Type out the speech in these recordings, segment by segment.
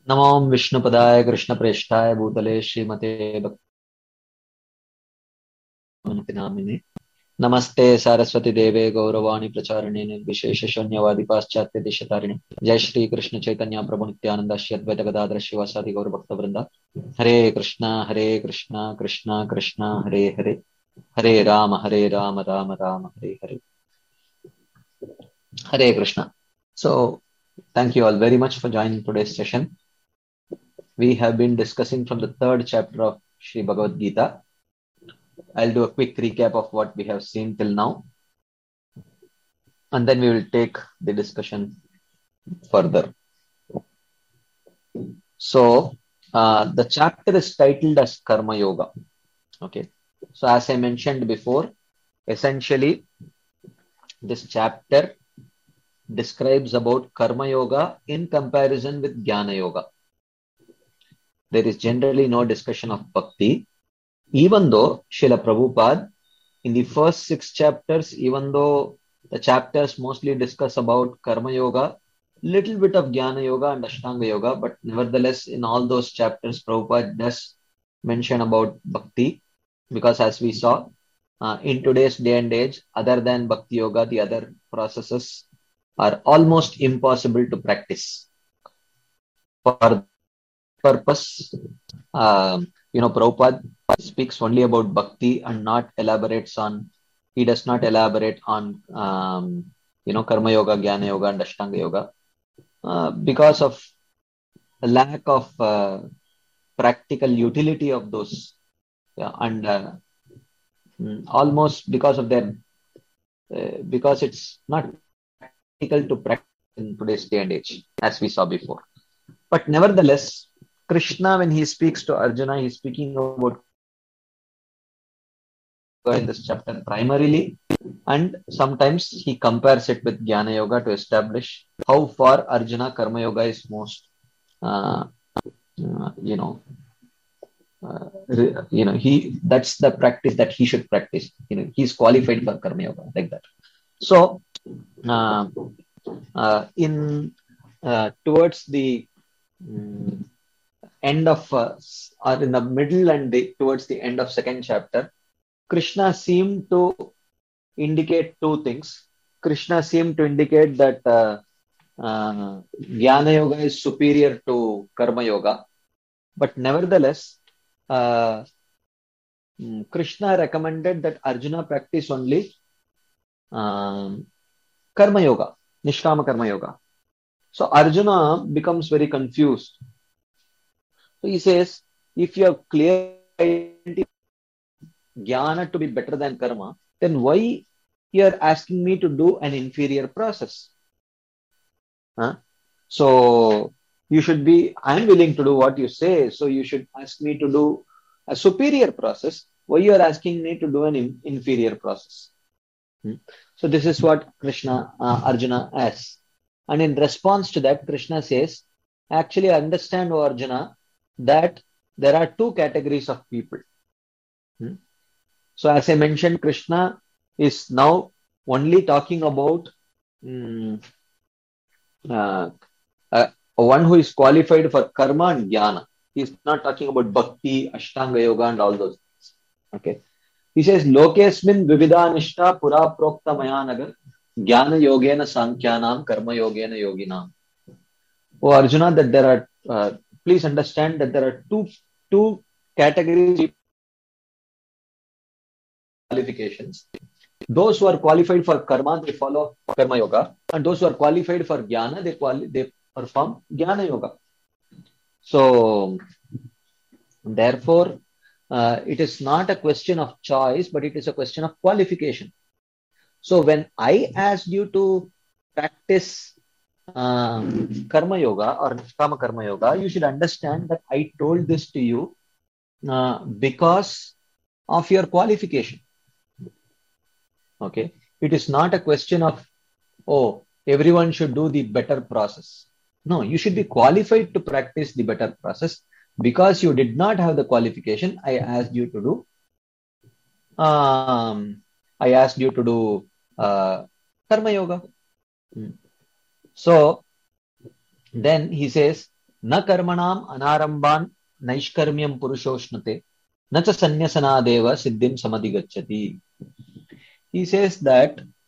नमो विष्णुपदाय कृष्णप्रेष्ठाय भूतले श्रीमते भक्तिनामिने नमस्ते सारस्वती देवे गौरवाणी प्रचारिणे निर्विशेष शून्यवादी पाश्चात्य दिशतारिणे जय श्री कृष्ण चैतन्य प्रभु नित्यानंद श्री अद्वैत गदाधर शिवासादि गौर भक्त वृंदा हरे Krishna Krishna Krishna Hare Hare Hare Ram Ram Ram Hare Hare Hare Krishna. So thank you all very much for joining today's session. We have been discussing from the third chapter of Sri Bhagavad Gita. I'll do a quick recap of what we have seen till now, and then we will take the discussion further. So, the chapter is titled as Karma Yoga. Okay. So, as I mentioned before, essentially, this chapter describes about Karma Yoga in comparison with Jnana Yoga. There is generally no discussion of Bhakti, even though Srila Prabhupada, in the first 6 chapters, even though the chapters mostly discuss about Karma Yoga, little bit of Jnana Yoga and Ashtanga Yoga, but nevertheless, in all those chapters, Prabhupada does mention about Bhakti, because as we saw, in today's day and age, other than Bhakti Yoga, the other processes are almost impossible to practice. For purpose, Prabhupada speaks only about bhakti and he does not elaborate on, karma yoga, jnana yoga, and ashtanga yoga, because of the lack of practical utility of those, yeah, and almost because it's not practical to practice in today's day and age, as we saw before. But nevertheless, Krishna, when he speaks to Arjuna, he's speaking about in this chapter primarily, and sometimes he compares it with Jnana Yoga to establish how far Arjuna Karma Yoga is most, uh, uh, you know, he that's the practice that he should practice. He's qualified for Karma Yoga like that. So, uh, in towards the um, end of or in the middle and towards the end of second chapter, Krishna seemed to indicate two things. Krishna seemed to indicate that Jnana Yoga is superior to Karma Yoga, but nevertheless, uh, Krishna recommended that Arjuna practice only um, Karma Yoga, Nishkama Karma Yoga. So Arjuna becomes very confused. So he says, if you have clear Jnana to be better than Karma, then why you are asking me to do an inferior process? Huh? So I'm willing to do what you say. So you should ask me to do a superior process. Why you are asking me to do an inferior process? Hmm. So this is what Arjuna asks. And in response to that, Krishna says, actually understand, O Arjuna, that there are two categories of people. Hmm. So as I mentioned, Krishna is now only talking about um, uh, one who is qualified for karma and jnana. He is not talking about bhakti, ashtanga yoga, and all those things. Okay. He says, Lokesmin vividhanishta pura prokta mayanagar jnana yogena sankhyanam karma yogena yoginam. Oh Arjuna, that there are, please understand that there are two categories of qualifications. Those who are qualified for karma, they follow karma yoga, and those who are qualified for jnana, they perform jnana yoga. So, therefore, it is not a question of choice, but it is a question of qualification. So, when I asked you to practice karma yoga or nishkama karma yoga, you should understand that I told this to you because of your qualification. Okay, it is not a question of, oh, everyone should do the better process. No, you should be qualified to practice the better process. Because you did not have the qualification, I asked you to do. I asked you to do karma yoga. So then he says, na karmanam anarambhan naishkarmyam purushošnate na cha sanyasanaadeva siddhim samadhigacchati. He says that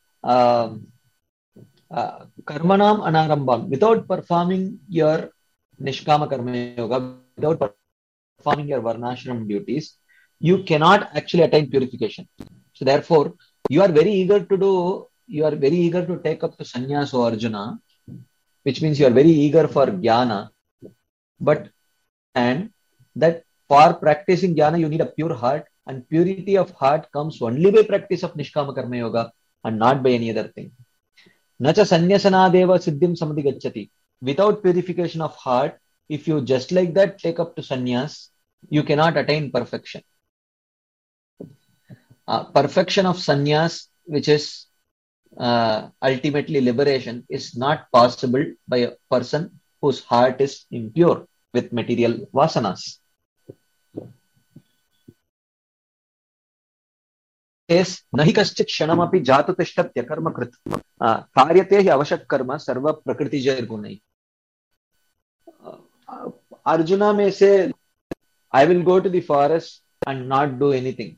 karmanam anarambham, without performing your nishkama karma yoga, without performing your varnashram duties, you cannot actually attain purification. So therefore, you are very eager to take up the sannyas, O Arjuna, which means you are very eager for jnana. But and that for practicing jnana, you need a pure heart, and purity of heart comes only by practice of nishkama karma yoga and not by any other thing. Nacha sanyasanadeva siddhim samadhigacchati. Without purification of heart, if you just like that take up to sannyas, you cannot attain perfection. Perfection of sannyas, which is ultimately liberation, is not possible by a person whose heart is impure with material vasanas. Nahi kaschit kshanamapi jatutishtatya karma krit karyate hi avashak karma sarva prakriti jair gunai. Arjuna may say, I will go to the forest and not do anything.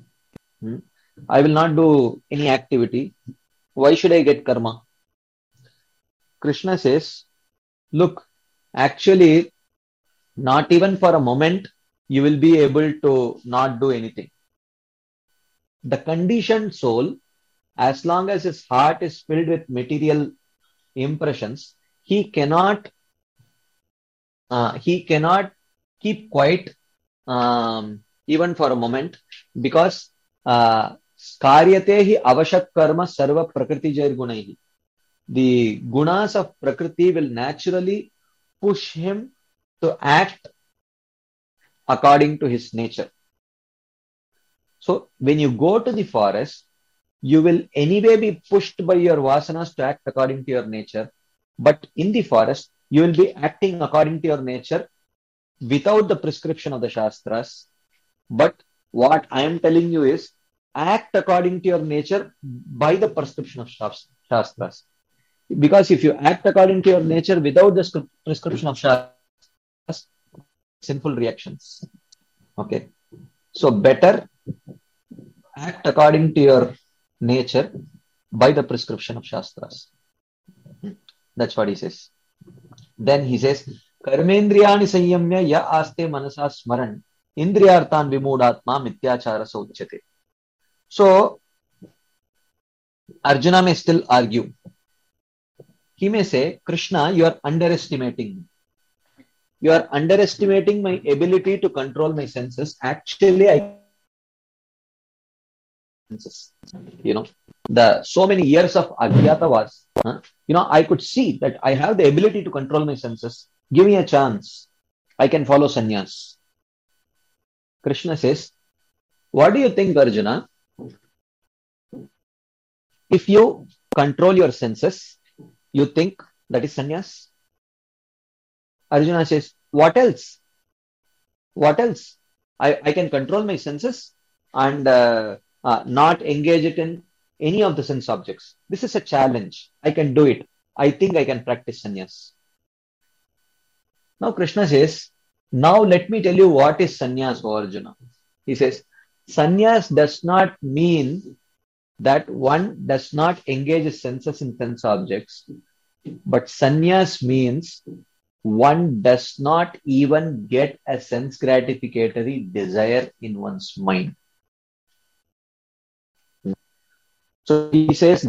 I will not do any activity. Why should I get karma? Krishna says, look, actually, not even for a moment you will be able to not do anything. The conditioned soul, as long as his heart is filled with material impressions, he cannot keep quiet even for a moment, because karyate hi avashak karma sarva prakriti jair gunaihi. The gunas of prakriti will naturally push him to act according to his nature. So when you go to the forest, you will anyway be pushed by your vasanas to act according to your nature. But in the forest, you will be acting according to your nature without the prescription of the Shastras. But what I am telling you is, act according to your nature by the prescription of Shastras. Because if you act according to your nature without the prescription of Shastras, sinful reactions. Okay. So better act according to your nature by the prescription of Shastras. That's what he says. Then he says, Karmendriyani sanyamya ya aste manasa smaran indriyarthan vimudatma mityachara sauchyate. So Arjuna may still argue. He may say, Krishna, you are underestimating me. You are underestimating my ability to control my senses. Actually, so many years of Agyatavas, I could see that I have the ability to control my senses. Give me a chance. I can follow sannyas. Krishna says, what do you think, Arjuna? If you control your senses, you think that is sannyas? Arjuna says, what else? What else? I can control my senses and not engage it in any of the sense objects. This is a challenge. I can do it. I think I can practice sannyas. Now Krishna says, now let me tell you what is sannyas, O Arjuna. He says, sannyas does not mean that one does not engage his senses in sense objects, but sannyas means one does not even get a sense gratificatory desire in one's mind. So he says,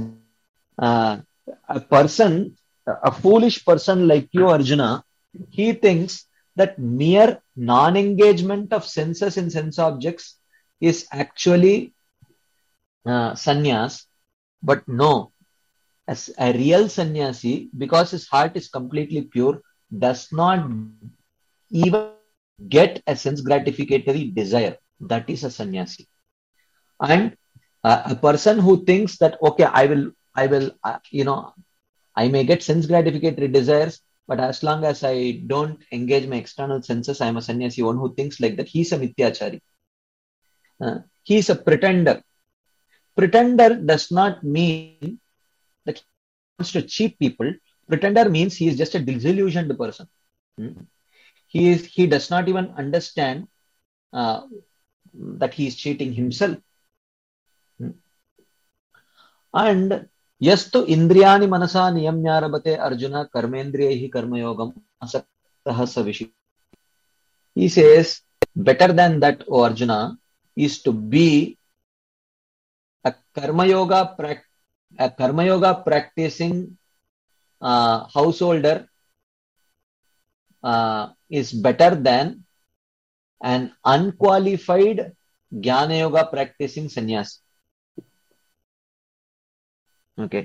a foolish person like you, Arjuna, he thinks that mere non-engagement of senses in sense objects is actually sannyas. But no, as a real sannyasi, because his heart is completely pure, does not even get a sense gratificatory desire. That is a sannyasi. And a person who thinks that, okay, I may get sense gratificatory desires, but as long as I don't engage my external senses, I am a sannyasi. One who thinks like that, he is a mityachari. He is a pretender. Pretender does not mean that he wants to cheat people. Pretender means he is just a disillusioned person. he does not even understand that he is cheating himself. And yastu indriyani manasa niyamyarabate Arjuna karmendriyahi karmayogam asaktah savishi. He says, better than that, O Arjuna, is to be a karma yoga practicing householder is better than an unqualified jnana yoga practicing sannyasi. Okay.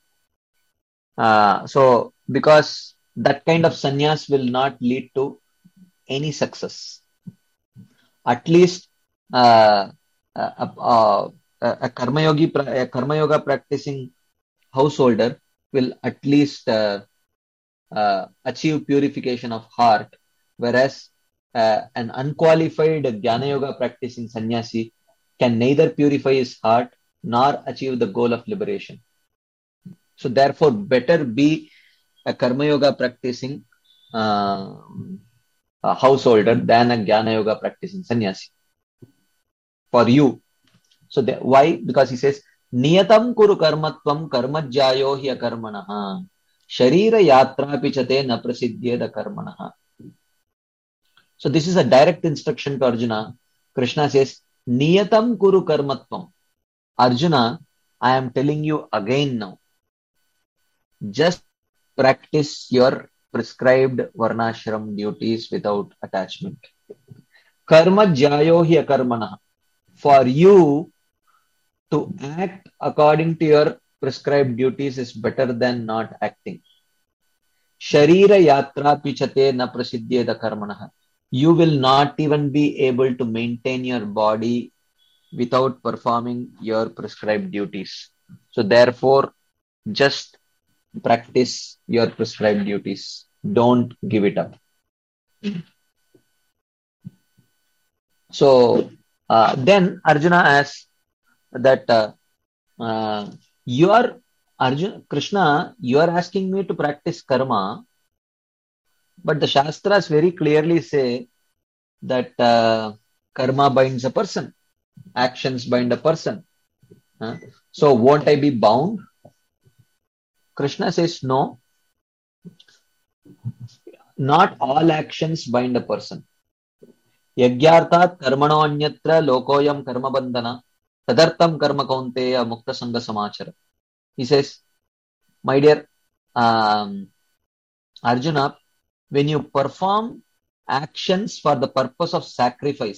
So because that kind of sannyas will not lead to any success. At least a karma yoga practicing householder will at least achieve purification of heart, whereas an unqualified jnana yoga practicing sannyasi can neither purify his heart nor achieve the goal of liberation. So therefore, better be a karma yoga practicing a householder than a jnana yoga practicing sannyasi. For you. So why? Because he says, niyatam kuru karmatvam karmajyayo hi akarmanaha sharira yatra pichate na prasiddhyeda karmanaha. So this is a direct instruction to Arjuna. Krishna says, niyatam kuru karmatvam. Arjuna, I am telling you again now. Just practice your prescribed varnashram duties without attachment. Karma jyayo hi akarmanaha. For you to act according to your prescribed duties is better than not acting. Sharira yatra pichate na prasiddhyeda karmanaha. You will not even be able to maintain your body without performing your prescribed duties. So therefore, just practice your prescribed duties. Don't give it up. So then Arjuna asks that Krishna, you are asking me to practice karma, but the Shastras very clearly say that karma binds a person, actions bind a person. So won't I be bound? Krishna says, no, not all actions bind a person. Yagyartat karmano anyatra lokoyam karma bandhana tadartam karma kaunteya mukta sangha samachara. He says, my dear Arjuna, when you perform actions for the purpose of sacrifice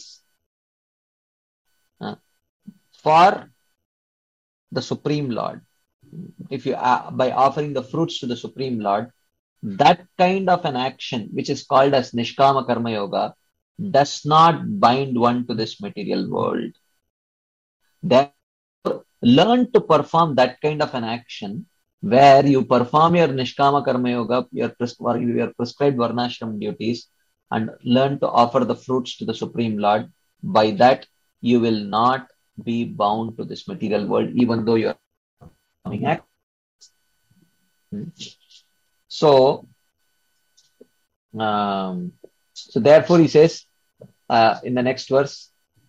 for the Supreme Lord, if you by offering the fruits to the Supreme Lord, that kind of an action, which is called as Nishkama Karma Yoga, does not bind one to this material world. Therefore, learn to perform that kind of an action where you perform your Nishkama Karma Yoga, your prescribed Varnashram duties, and learn to offer the fruits to the Supreme Lord. By that, you will not be bound to this material world, even though you are performing acts. So therefore, he says in the next verse,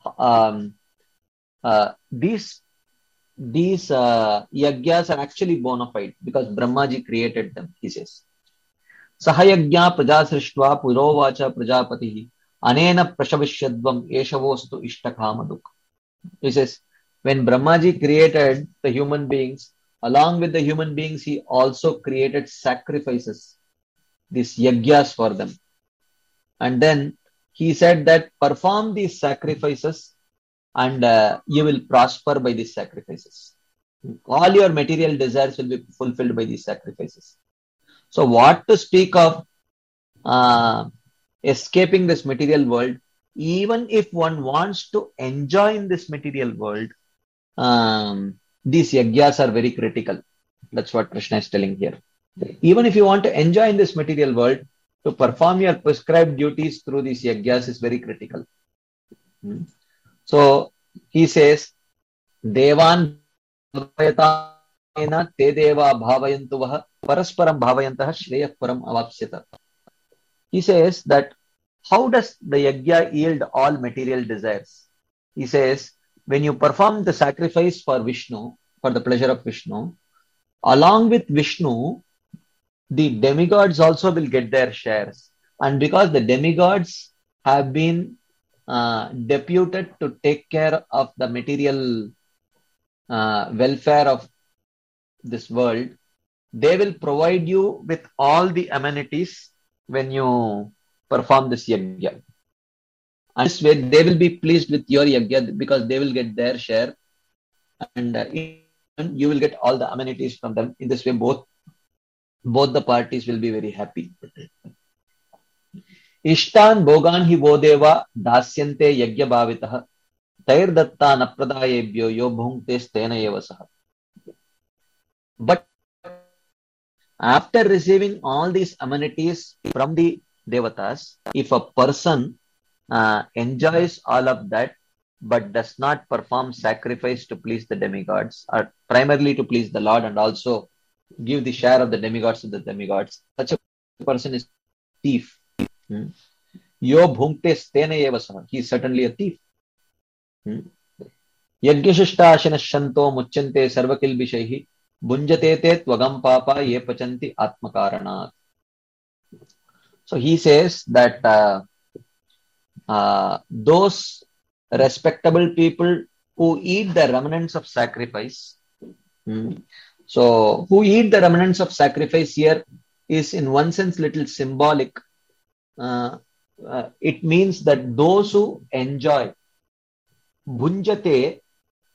these yagyas are actually bona fide because Brahmaji created them, he says. Sahayagya praja srishtva purovacha prajapatihi anena prashavishyadvam eshavostu ishtakhamaduk. He says, when Brahmaji created the human beings, along with the human beings, he also created sacrifices, these yagyas for them. And then he said that perform these sacrifices and you will prosper by these sacrifices. All your material desires will be fulfilled by these sacrifices. So what to speak of escaping this material world? Even if one wants to enjoy in this material world, these yagyas are very critical. That's what Krishna is telling here. Even if you want to enjoy in this material world, to perform your prescribed duties through these yagyas is very critical. So he says, Devan bhavayatena te deva bhavayantu vaha parasparam bhavayantaha shreyah param avapsyata. He says that how does the yajna yield all material desires? He says, when you perform the sacrifice for Vishnu, for the pleasure of Vishnu, along with Vishnu, the demigods also will get their shares. And because the demigods have been deputed to take care of the material welfare of this world, they will provide you with all the amenities when you perform this yajna. And this way, they will be pleased with your yajna because they will get their share, and you will get all the amenities from them. In this way, both the parties will be very happy. Ishtan bogan hi wo deva dasyante yajna bhavitah tair datta napradayebhyo yo bhunkte stena eva saha. But after receiving all these amenities from the devatas, if a person enjoys all of that but does not perform sacrifice to please the demigods, or primarily to please the Lord and also give the share of the demigods to the demigods, such a person is a thief. Yo bhunkte stena eva saha. He is certainly a thief. Yajnashishta shanto muchyante sarvakilbishaihi bunjate te tvagam papa ye pachanti atmakaranat. So he says that those respectable people who eat the remnants of sacrifice. So who eat the remnants of sacrifice here is in one sense little symbolic. It means that those who enjoy bhunjate,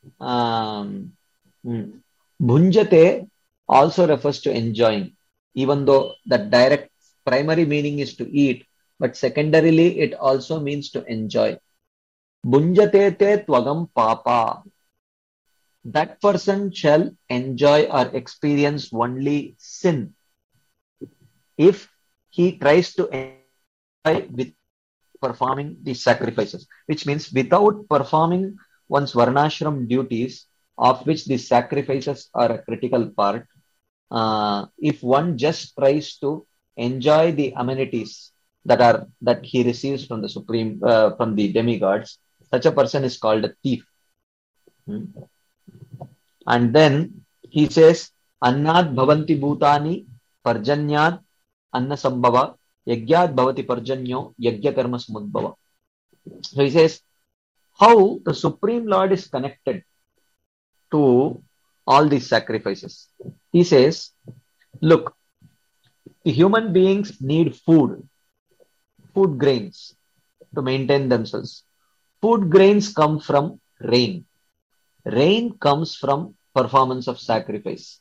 bhunjate also refers to enjoying, even though the direct primary meaning is to eat, but secondarily it also means to enjoy. Bhunjate te tvagam papa. That person shall enjoy or experience only sin if he tries to enjoy with performing these sacrifices, which means without performing one's varnashram duties, of which these sacrifices are a critical part. If one just tries to enjoy the amenities that he receives from the supreme, from the demigods, such a person is called a thief. And then he says, Annad bhavanti bhutani parjanyad anna sambhava yagyad bhavati parjanyo yagya karma samudbhava. So he says how the Supreme Lord is connected to all these sacrifices. He says, look, the human beings need food grains to maintain themselves. Food grains come from rain. Rain comes from performance of sacrifice.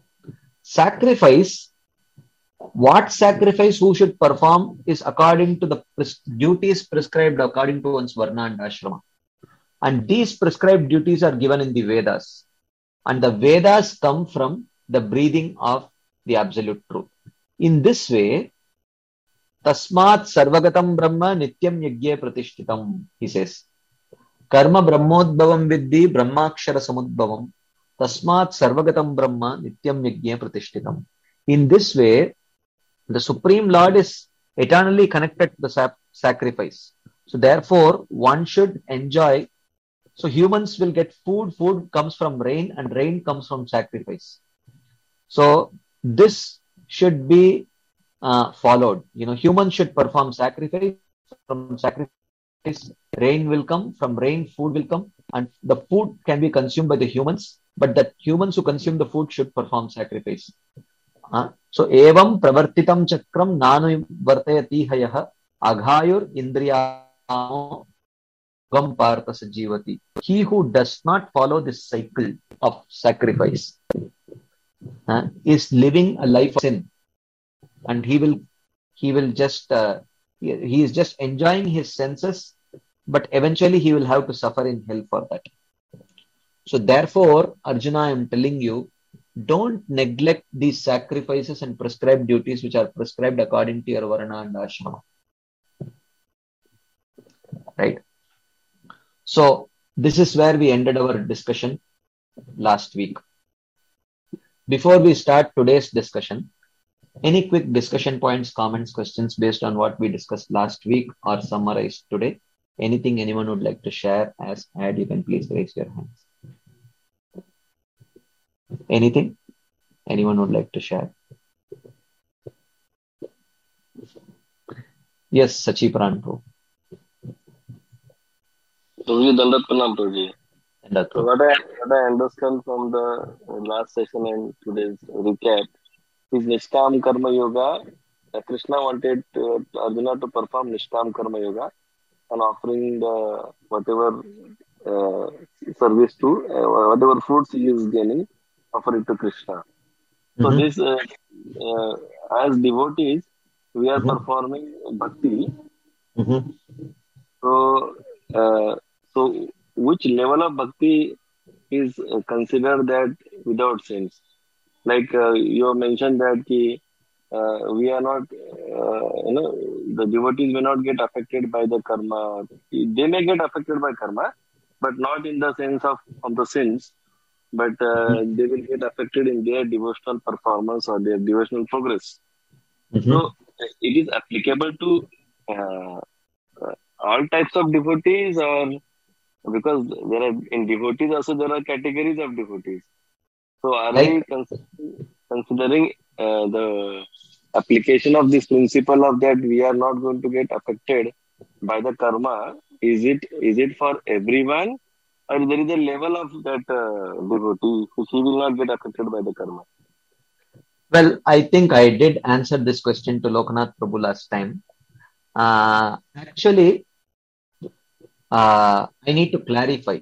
What sacrifice who should perform is according to the duties prescribed according to one's varna and ashrama. And these prescribed duties are given in the Vedas. And the Vedas come from the breathing of the absolute truth. In this way, Tasmat sarvagatam brahma nityam yajna pratishtitam, he says. Karma brahmodbhavam viddhi brahmakshara samudbhavam tasmat sarvagatam brahma nityam yajna pratishtitam. In this way, the Supreme Lord is eternally connected to the sacrifice. So therefore, one should enjoy. So humans will get food. Food comes from rain, and rain comes from sacrifice. So this should be followed. Humans should perform sacrifice. From sacrifice, rain will come. From rain, food will come. And the food can be consumed by the humans. But the humans who consume the food should perform sacrifice. So, evam pravartitam chakram nanu vartayati hayah aghayur indriyamo gam partha sajivati. He who does not follow this cycle of sacrifice is living a life of sin, and he is just enjoying his senses, but eventually he will have to suffer in hell for that. So therefore, Arjuna, I am telling you, don't neglect these sacrifices and prescribed duties which are prescribed according to your varna and ashrama. Right? So this is where we ended our discussion last week. Before we start today's discussion, Any quick discussion points, comments, questions based on what we discussed last week or summarized today? Anything anyone would like to share as add, you can please raise your hands. Anything anyone would like to share? Yes, Sachi Pranto. Prabhuji, Dandat Pranam, Prabhuji. And that So what I understand from the last session and today's recap is Nishkam Karma Yoga. Krishna wanted Arjuna to perform Nishkam Karma Yoga and offering the whatever uh, service to whatever fruits he is gaining, offer it to Krishna. So Mm-hmm, this, uh, as devotees, we are mm-hmm, performing bhakti. mm-hmm. So, so which level of bhakti is considered that without sins? Like you have mentioned that we are not, the devotees may not get affected by the karma. They may get affected by karma, but not in the sense of the sins, but they will get affected in their devotional performance or their devotional progress. Mm-hmm. So it is applicable to uh, all types of devotees, or because there are in devotees also there are categories of devotees. So are we Like, considering the application of this principle of that we are not going to get affected by the karma? Is it for everyone, or there is a level of that devotee which he will not get affected by the karma? well, I think I did answer this question to Lokanath Prabhu last time. Actually, I need to clarify.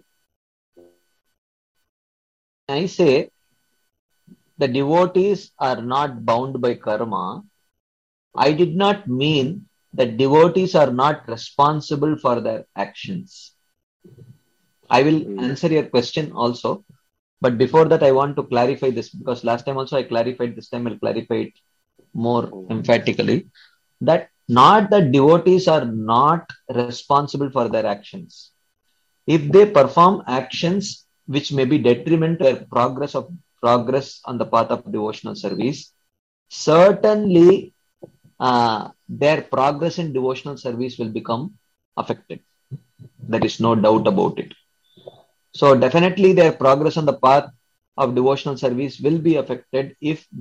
I say the devotees are not bound by karma. I did not mean that devotees are not responsible for their actions. I will Mm. answer your question also, but before that, I want to clarify this because last time also I clarified, this time I'll clarify it more Mm. emphatically that not that devotees are not responsible for their actions. If they perform actions which may be detriment to their progress on the path of devotional service, certainly their progress in devotional service will become affected. There is no doubt about it. So definitely their progress on the path of devotional service will be affected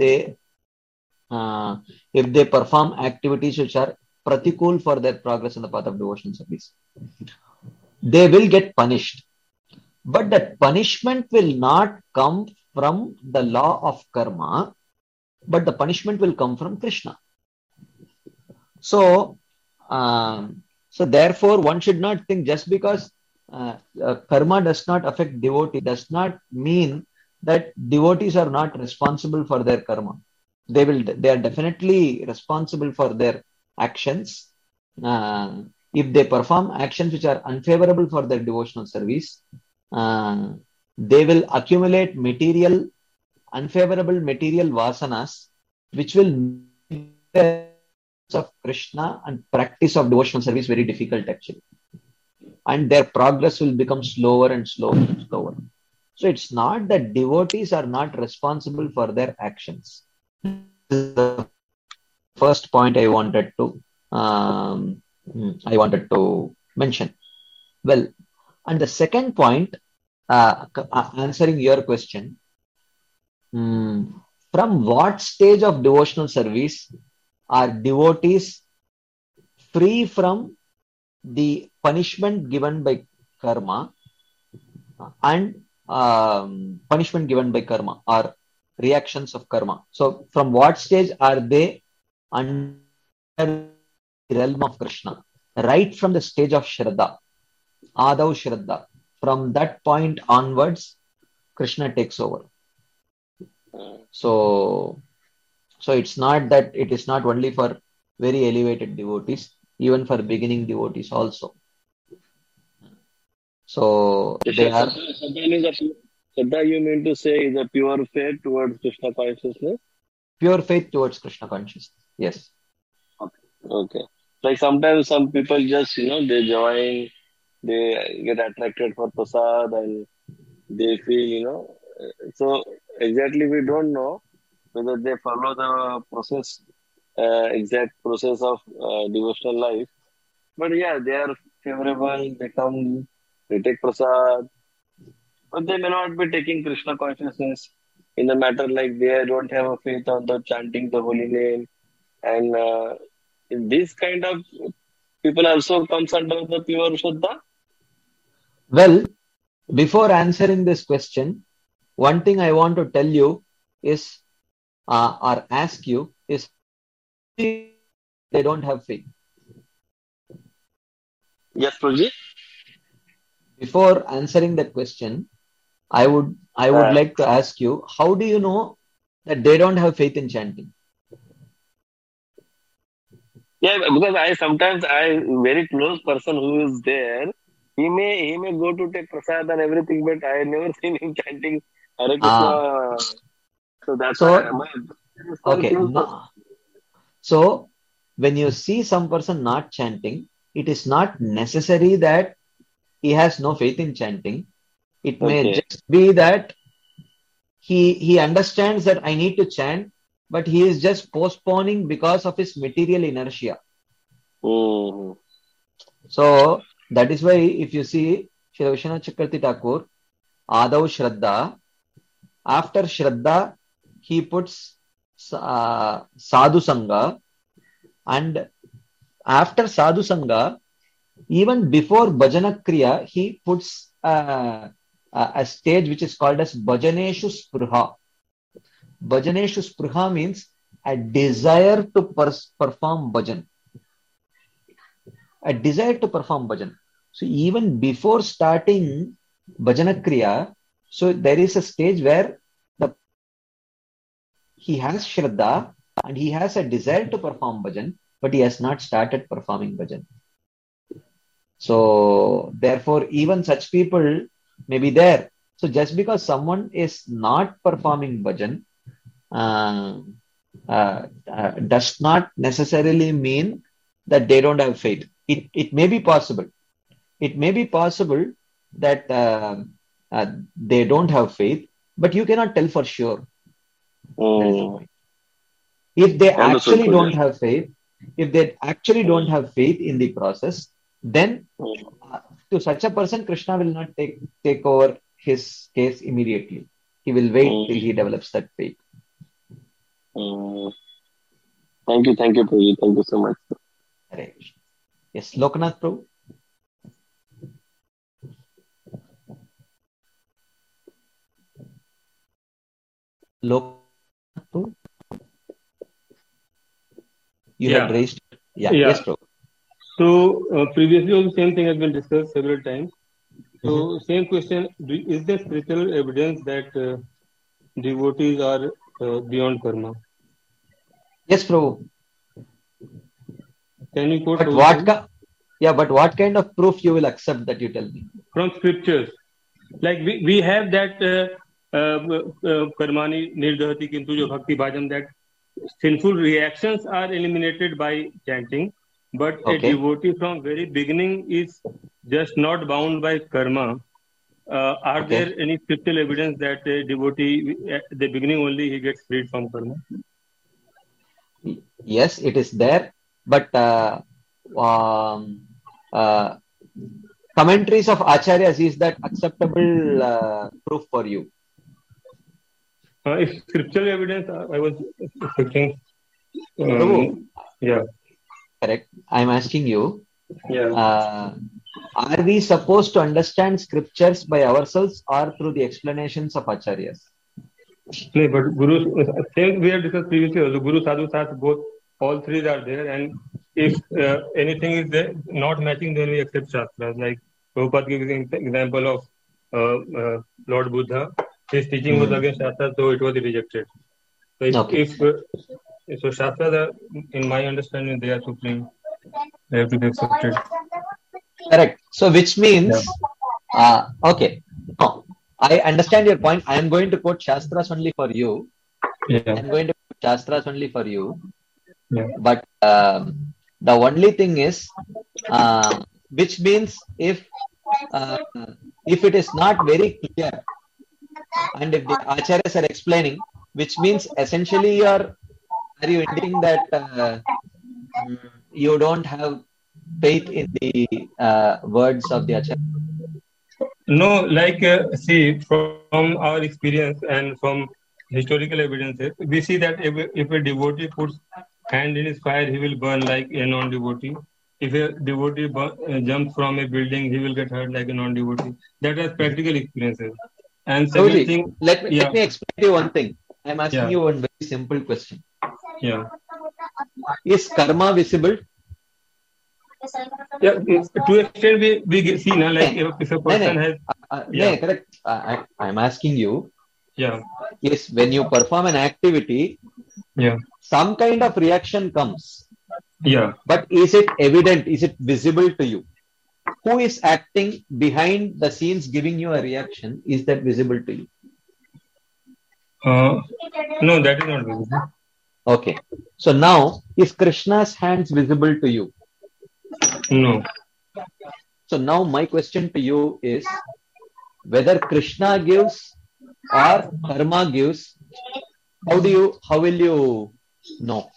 if they perform activities which are pratikul for their progress in the path of devotional service. They will get punished, but that punishment will not come from the law of karma, but the punishment will come from Krishna. So, so therefore, one should not think just because karma does not affect devotee does not mean that devotees are not responsible for their karma. They are definitely responsible for their actions. If they perform actions which are unfavorable for their devotional service, uh, they will accumulate unfavorable material vasanas, which will make the of Krishna and practice of devotional service very difficult actually. And their progress will become slower and slower and slower. So it's not that devotees are not responsible for their actions. This is the first point um, I wanted to mention. Well, and the second point, answering your question, from what stage of devotional service are devotees free from the punishment given by karma and punishment given by karma or reactions of karma? So, from what stage are they under the realm of Krishna? Right from the stage of Shraddha, Adav Shraddha. From that point onwards, Krishna takes over. Mm. So, so it's not that it is not only for very elevated devotees, even for beginning devotees also. So So they are Shraddha you mean to say is a pure faith towards Krishna consciousness? pure faith towards Krishna consciousness. Yes. Okay. Okay. Like sometimes some people just, they join, they get attracted for prasad and they feel, so exactly we don't know. whether they follow the process, exact process of devotional life. But yeah, they are favorable, they come, they take prasad, but they may not be taking Krishna consciousness in the matter, like they don't have a faith on the chanting the holy name. And this kind of people also comes under the pure Shraddha. Well, before answering this question, one thing I want to tell you is, or ask you, is they don't have faith. Yes, Prabhuji. Before answering that question, I would like to ask you, how do you know that they don't have faith in chanting? Yeah, because I sometimes I very close person who is there. He may go to take prasad and everything, but I never seen him chanting Hare Ah, Krishna. So that's why so my very okay. close person. No, so when you see some person not chanting, it is not necessary that he has no faith in chanting. It may Okay. just be that he understands that I need to chant, but he is just postponing because of his material inertia. Mm-hmm. So that is why if you see Shri Vishwanath Chakravarti Thakur, Adav Shraddha, after Shraddha, he puts Sadhu Sangha, and after Sadhu Sangha, even before Bhajana Kriya, he puts a stage which is called as Bhajaneshu Spruha. Bhajaneshu Spruha means a desire to perform bhajan. A desire to perform bhajan. So even before starting Bhajana Kriya, so there is a stage where he has Shraddha and he has a desire to perform bhajan, but he has not started performing bhajan. So therefore, even such people may be there. So just because someone is not performing bhajan uh, does not necessarily mean that they don't have faith. It may be possible. It may be possible that they don't have faith, but you cannot tell for sure. That is the Mm. point. If they Understood, actually Prabhuji. don't have faith, if they actually don't Mm. have faith in the process, then Mm. to such a person, Krishna will not take over his case immediately. He will wait till he Mm. develops that faith. Mm. Thank you, Prabhuji. Thank you so much. Hare Krishna. Yes, Lokanath Prabhu. Lokanath Prabhu, you had Yeah, raised. Yeah, yeah. yes, Prabhu. So previously, also same thing has been discussed several times. Mhm. So same question: is there spiritual evidence that devotees are beyond karma? Yes, Prabhu. Can you quote But Prabhupada but what kind of proof you will accept that you tell me? from scriptures? Like we have that karmani nirdhati kintu jo bhakti bhajam, that sinful reactions are eliminated by chanting, but a Okay. devotee from very beginning is just not bound by karma. Are there Okay. any scriptural evidence that a devotee at the beginning only he gets freed from karma? Yes, it is there, but um, uh, commentaries of acharyas, is that acceptable proof for you? If scriptural evidence, I was expecting. Prabhu, Yeah, correct. I'm asking you, yeah. uh, are we supposed to understand scriptures by ourselves or through the explanations of acharyas? No, but Guru, same we have discussed previously also. Guru, Sadhu, Sat, both, all three are there. And if anything is there, not matching, then we accept Shastras. Like Prabhupada gives an example of Lord Buddha. His teaching was Hmm. against Shastras, so it was rejected. So Okay. so Shastras are, in my understanding, they are supreme. They have to be accepted. Correct. So, which Yeah. means, okay. No, I understand your point. I am going to quote Shastras only for you. Yeah. I'm going to quote Shastras only for you. Yeah. But the only thing is, which means if it is not very clear, and if the acharyas are explaining, which means essentially are you indicating that you don't have faith in the words of the Acharya? No, like, see, from our experience and from historical evidences, we see that if a devotee puts hand in his fire, he will burn like a non-devotee. If a devotee jumps from a building, he will get hurt like a non-devotee. That is practical experiences. And second Prabhuji, thing, let yeah, me explain to you one thing. I'm asking yeah, you one very simple question. yeah. Is karma visible? Yeah, to extent we see now, like No, if a no, person has, yeah, no, correct. I'm asking you, yeah, is when you perform an activity, yeah, some kind of reaction comes, yeah. but is it evident? Is it visible to you? Who is acting behind the scenes giving you a reaction? Is that visible to you? No, that is not visible. Okay. So now, is Krishna's hands visible to you? No. So now my question to you is whether Krishna gives or karma gives, how will you know?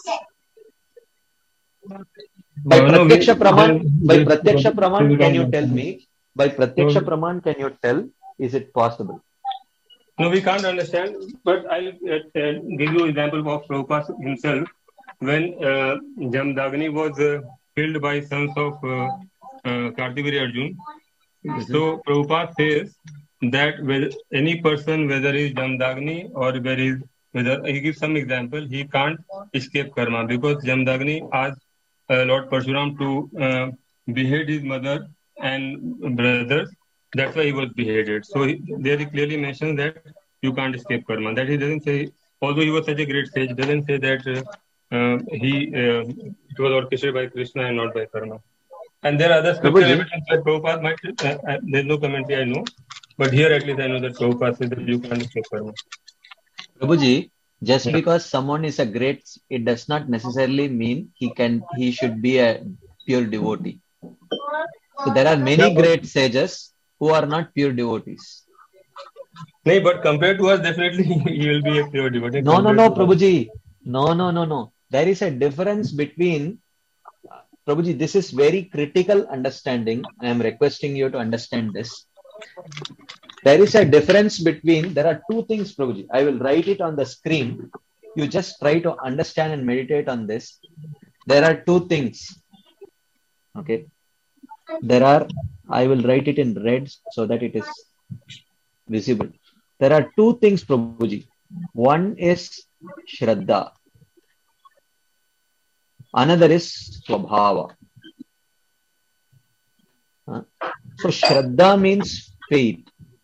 By No, we, Pratyaksha Praman, by this, Pratyaksha we Praman, can can't you tell understand. me? By Pratyaksha No, Praman, can you tell? Is it possible? no, we can't understand. But I'll give you example of Prabhupada himself. When Jamdagni was killed by sons of Kartikeya Arjun, so Prabhupada says that whether any person, whether he is Jamdagni or whether he gives some example, he can't escape karma because Jamdagni asked Lord Parshuram to behead his mother and brothers. That's why he was beheaded. So there he clearly mentions that you can't escape karma. That he doesn't say, although he was such a great sage, doesn't say that it was orchestrated by Krishna and not by karma. And there are other scriptural Prabhuji, evidence that Prabhupada might, there's no commentary I know, but here at least I know that Prabhupada says that you can't escape karma. Prabhuji, just Yeah. because someone is a great, it does not necessarily mean he should be a pure devotee. So there are Yeah, many but, great sages who are not pure devotees. no, but compared to us, definitely he will be a pure devotee No, compared to us. Prabhuji. No. There is a difference between, Prabhuji, this is very critical understanding. I am requesting you to understand this. There is a difference between, there are two things, Prabhuji. I will write it on the screen. You just try to understand and meditate on this. There are two things. Okay. I will write it in red so that it is visible. There are two things, Prabhuji. One is Shraddha. Another is Swabhava. So Shraddha means faith.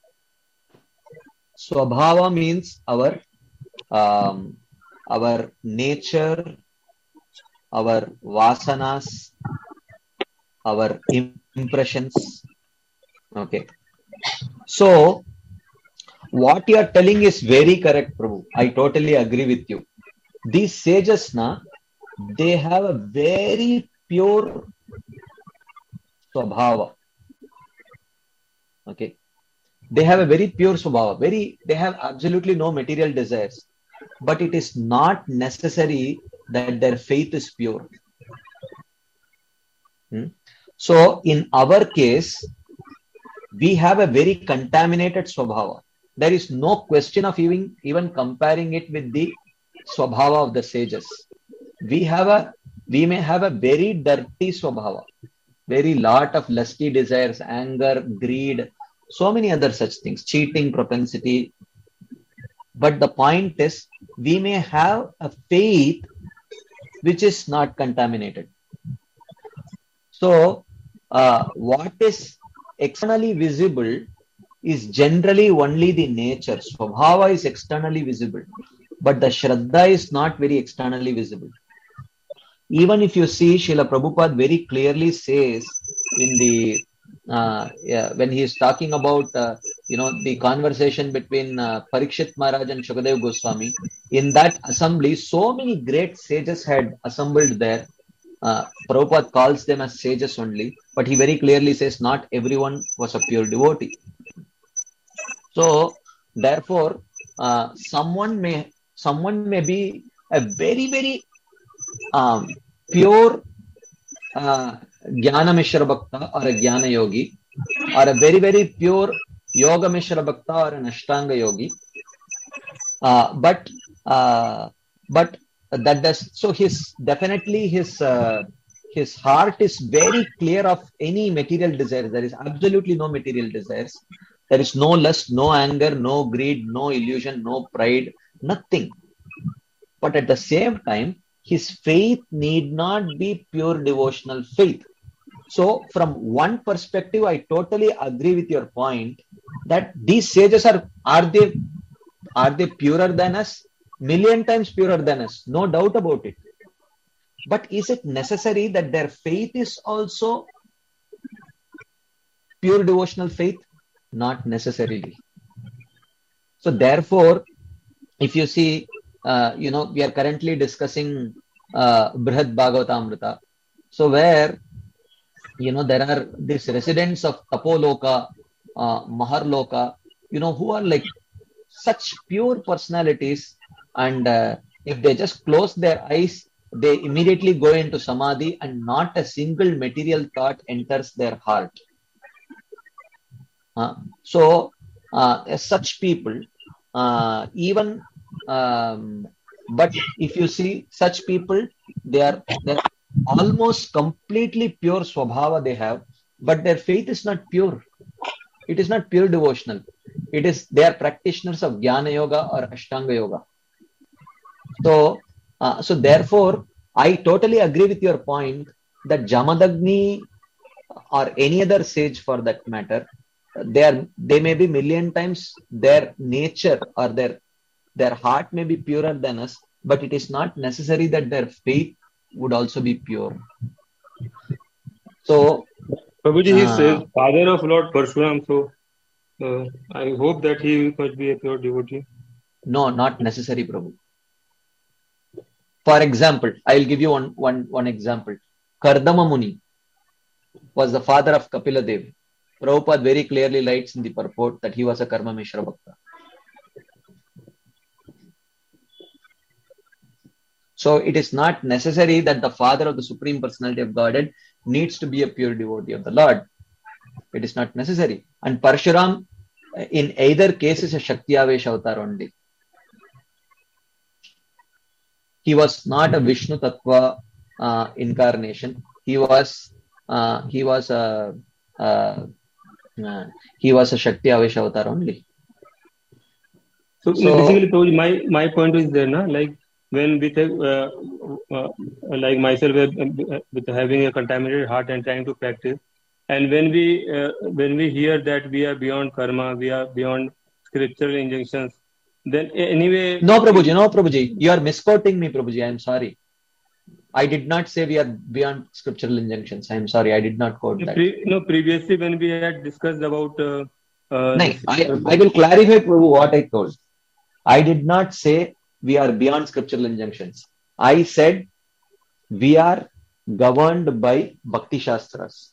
Swabhava means our nature, our vasanas, our impressions. Okay. So what you are telling is very correct, Prabhu. I totally agree with you. These sages, they have a very pure swabhava. Okay. They have a very pure swabhava. They have absolutely no material desires. But it is not necessary that their faith is pure. So in our case, we have a very contaminated swabhava. There is no question of even comparing it with the swabhava of the sages. We may have a very dirty swabhava, very lot of lusty desires, anger, greed, so many other such things, cheating propensity. But the point is, we may have a faith which is not contaminated. So, what is externally visible is generally only the nature. Swabhava is externally visible, but the Shraddha is not very externally visible. Even if you see, Srila Prabhupada very clearly says in the when he is talking about the conversation between Parikshit Maharaj and Shukadev Goswami, in that assembly, so many great sages had assembled there. Prabhupada calls them as sages only, but he very clearly says not everyone was a pure devotee. So, therefore, someone may be a very, very pure Jnana Mishra Bhakta or a Jnana Yogi, or a very, very pure Yoga Mishra Bhakta or an Ashtanga Yogi. But that does so. His heart is very clear of any material desire. There is absolutely no material desires. There is no lust, no anger, no greed, no illusion, no pride, nothing. But at the same time, his faith need not be pure devotional faith. So, from one perspective, I totally agree with your point that these sages are they purer than us? Million times purer than us, no doubt about it. But is it necessary that their faith is also pure devotional faith? Not necessarily. So therefore, if you see, we are currently discussing Brihad Bhagavatamrita. So where, there are these residents of Tapoloka, Maharloka, who are like such pure personalities, and if they just close their eyes, they immediately go into samadhi and not a single material thought enters their heart. So such people, but if you see such people, they're almost completely pure swabhava they have, but their faith is not pure. It is not pure devotional. They are practitioners of Jnana Yoga or Ashtanga Yoga. So therefore, I totally agree with your point that Jamadagni or any other sage for that matter, they may be million times their nature or their heart may be purer than us, but it is not necessary that their faith would also be pure. So, Prabhuji, he says father of Lord Parshuram, so I hope that he must be a pure devotee. No, not necessary, Prabhu. For example, I will give you one example. Kardama Muni was the father of Kapila Dev. Prabhupada very clearly writes in the purport that he was a Karma Mishra Bhakta. So it is not necessary that the father of the Supreme Personality of Godhead needs to be a pure devotee of the Lord. It is not necessary. And Parshuram, in either case, is a Shakti Avesh avatar only. He was not a Vishnu Tattva incarnation. He was a Shakti Avesh avatar only. So basically, my point is there, na? Like when we take, like myself, with having a contaminated heart and trying to practice, and when we hear that we are beyond karma, we are beyond scriptural injunctions, then anyway. No, Prabhuji, you are misquoting me, Prabhuji. I am sorry. I did not say we are beyond scriptural injunctions. I am sorry, I did not quote that. Previously when we had discussed about. I will clarify, Prabhu, what I told. I did not say we are beyond scriptural injunctions. I said we are governed by Bhakti Shastras.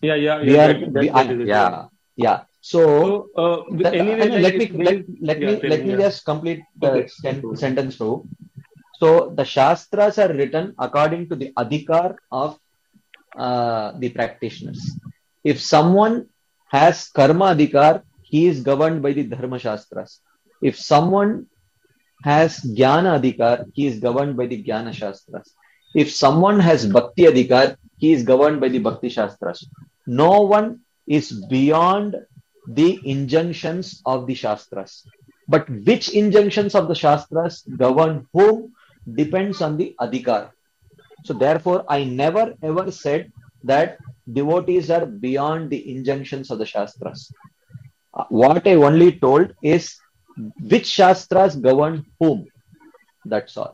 Yeah. So anyway, let me just complete the sentence, Prabhu. So the Shastras are written according to the adhikar of the practitioners. If someone has karma adhikar, he is governed by the Dharma Shastras. If someone has Jnana adhikar, he is governed by the Jnana Shastras. If someone has Bhakti adhikar, he is governed by the Bhakti Shastras. No one is beyond the injunctions of the Shastras. But which injunctions of the Shastras govern whom depends on the adhikar. So therefore, I never ever said that devotees are beyond the injunctions of the Shastras. What I only told is which Shastras govern whom. That's all.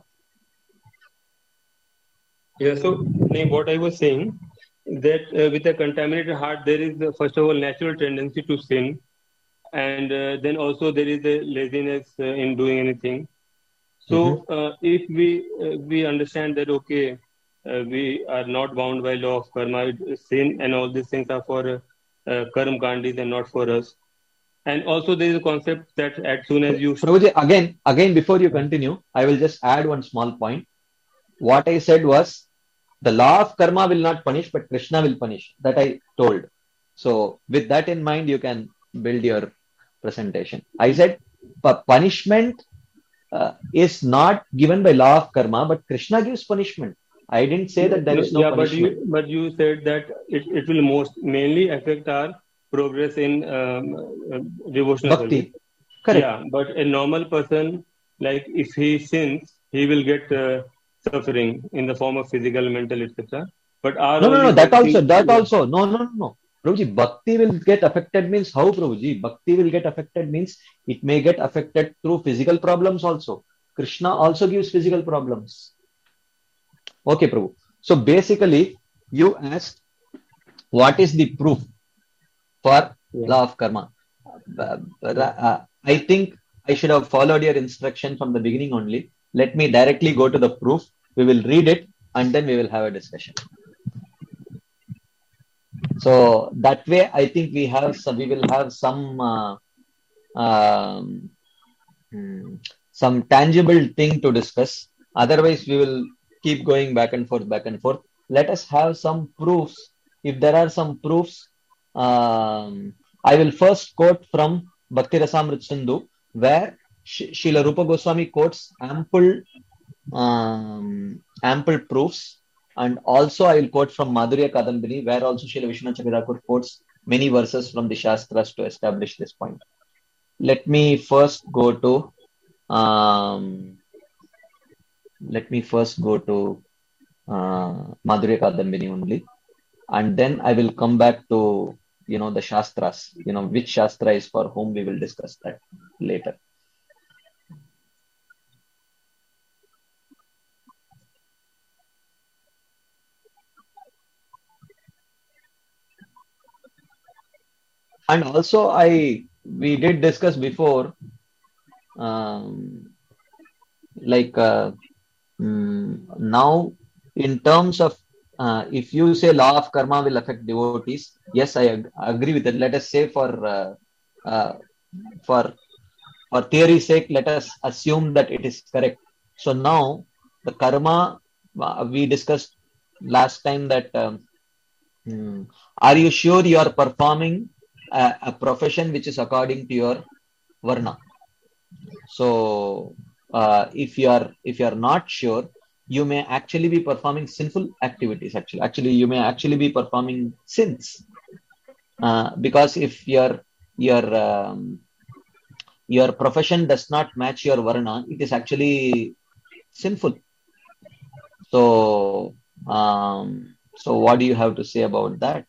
Yeah, so what I was saying, that with a contaminated heart, there is, first of all, natural tendency to sin. And then also there is a laziness in doing anything. So if we understand that, okay, we are not bound by law of karma, sin and all these things are for karma kandis and not for us. And also there is a concept that as soon as you Prabhuji, again, before you continue, I will just add one small point. What I said was the law of karma will not punish, but Krishna will punish. That I told. So with that in mind, you can build your presentation. I said punishment is not given by law of karma, but Krishna gives punishment. I didn't say that there is no yeah, punishment. but you said that it will mainly affect our progress in devotional Bhakti. service. Correct. Yeah, but a normal person, like if he sins, he will get suffering in the form of physical, mental, etc. But our No. only That also. yeah. No. Prabhuji, bhakti will get affected means how, Prabhuji? Bhakti will get affected means it may get affected through physical problems also. Krishna also gives physical problems. Okay, Prabhu. So basically, you asked what is the proof for law of karma? I think I should have followed your instruction from the beginning only. Let me directly go to the proof. We will read it and then we will have a discussion. So that way, I think we will have some tangible thing to discuss. Otherwise, we will keep going back and forth. Let us have some proofs. If there are some proofs, I will first quote from Bhakti Rasamrita Sindhu, where Srila Rupa Goswami quotes ample proofs. And also I will quote from Madhurya Kadambini, where also Srila Vishwanath Chakravarti quotes many verses from the Shastras to establish this point. Let me first go to Madhurya Kadambini only, and then I will come back to the Shastras, which Shastra is for whom. We will discuss that later. And also we did discuss before, now in terms of if you say law of karma will affect devotees, yes, I agree with it. Let us say for theory's sake, let us assume that it is correct. So now the karma, we discussed last time that are you sure you are performing a profession which is according to your varna? So if you are not sure, you may actually be performing sinful activities. Actually, you may actually be performing sins, because if your profession does not match your varna, it is actually sinful. So what do you have to say about that?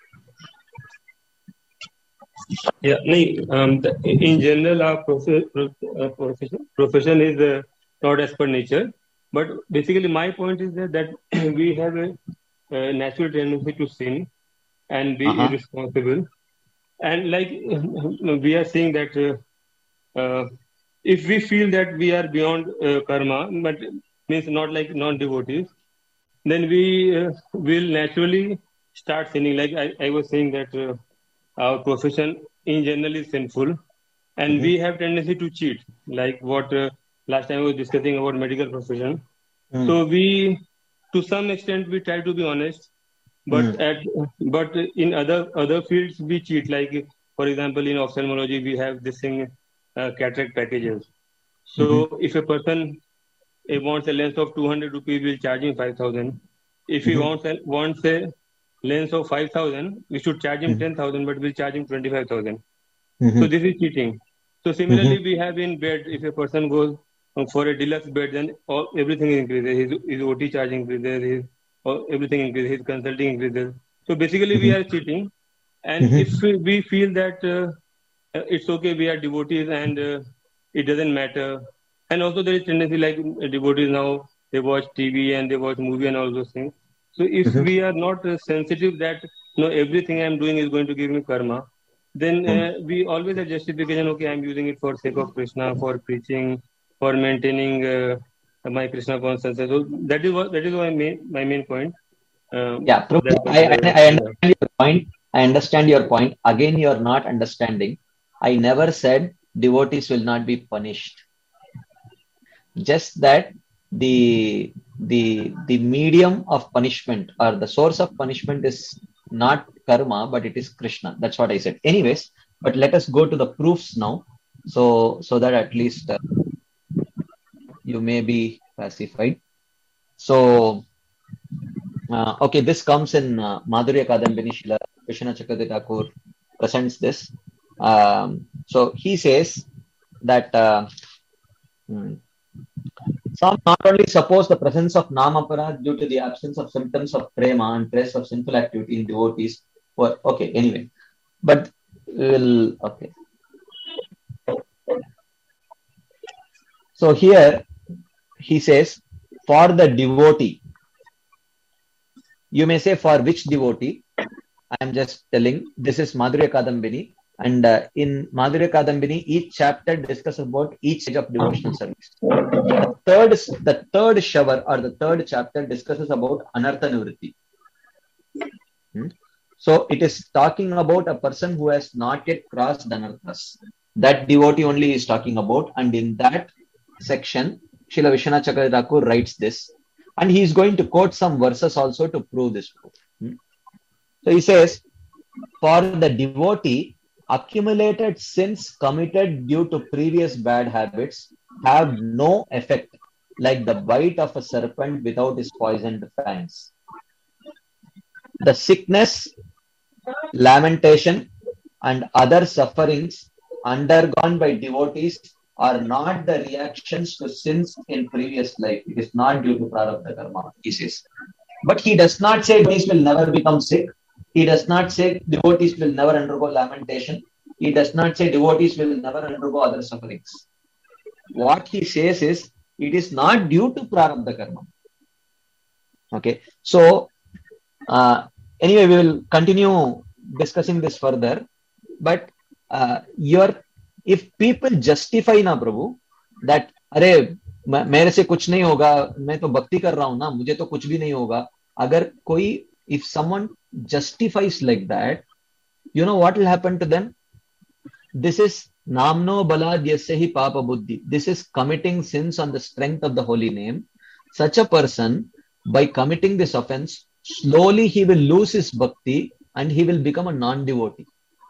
Yeah, in general, our profession is not as per nature. But basically, my point is that we have a natural tendency to sin and be irresponsible. And we are saying that if we feel that we are beyond karma, but means not like non-devotees, then we will naturally start sinning. Like I was saying that our profession in general is sinful, and we have tendency to cheat. Like what last time I was discussing about medical profession. So we, to some extent, we try to be honest, but in other fields we cheat. Like for example, in ophthalmology we have this thing, cataract packages. So if a person wants a lens of 200 rupees, we'll charge him 5,000. If he wants a lens of 5,000, we should charge him 10,000, but we'll charge him 25,000. So this is cheating. So similarly, we have in bed, if a person goes for a deluxe bed, then everything increases. His OT charge increases, everything increases, his consulting increases. So basically, we are cheating. And if we feel that it's okay, we are devotees and it doesn't matter. And also there is tendency like devotees now, they watch TV and they watch movie and all those things. So if we are not sensitive that everything I'm doing is going to give me karma, then we always have justification. Okay, I'm using it for sake of Krishna, for preaching, for maintaining my Krishna consciousness. So that is my main point. Yeah, Prabhu, I understand your point. I understand your point. Again, you are not understanding. I never said devotees will not be punished. Just that the medium of punishment or the source of punishment is not karma, but it is Krishna. That's what I said. Anyways, but let us go to the proofs now, so that at least you may be pacified. So, okay, this comes in Madhurya Kadambini. Srila Vishwanath Chakravarti Thakur presents this. So he says that some not only suppose the presence of Namaparad due to the absence of symptoms of prema and trace of sinful activity in devotees. Okay, anyway, but we'll, okay. So here he says, for the devotee, you may say for which devotee. I am just telling, this is Madhurya Kadambini, and in Madhurya Kadambini, each chapter discusses about each stage of devotional service. The third shower or the third chapter discusses about Anartha Nivritti. So it is talking about a person who has not yet crossed Anarthas. That devotee only is talking about, and in that section, Srila Vishwanath Chakravarti Thakur writes this, and he is going to quote some verses also to prove this. So he says, for the devotee, accumulated sins committed due to previous bad habits have no effect, like the bite of a serpent without his poisoned fangs. The sickness, lamentation, and other sufferings undergone by devotees are not the reactions to sins in previous life. It is not due to prarabdha karma, he says. But he does not say devotees will never become sick. He does not say devotees will never undergo lamentation. He does not say devotees will never undergo other sufferings. What he says is, it is not due to prarabdha karma. Okay. So, anyway, we will continue discussing this further. But if people justify na Prabhu, that अरे मेरे से कुछ नहीं होगा, मैं तो भक्ति कर रहा हूं ना, मुझे तो कुछ भी नहीं होगा. अगर कोई, if someone justifies like that, you know what will happen to them? This is namno balad yasyahi papa buddhi. This is committing sins on the strength of the holy name. Such a person, by committing this offense, slowly he will lose his bhakti and he will become a non-devotee.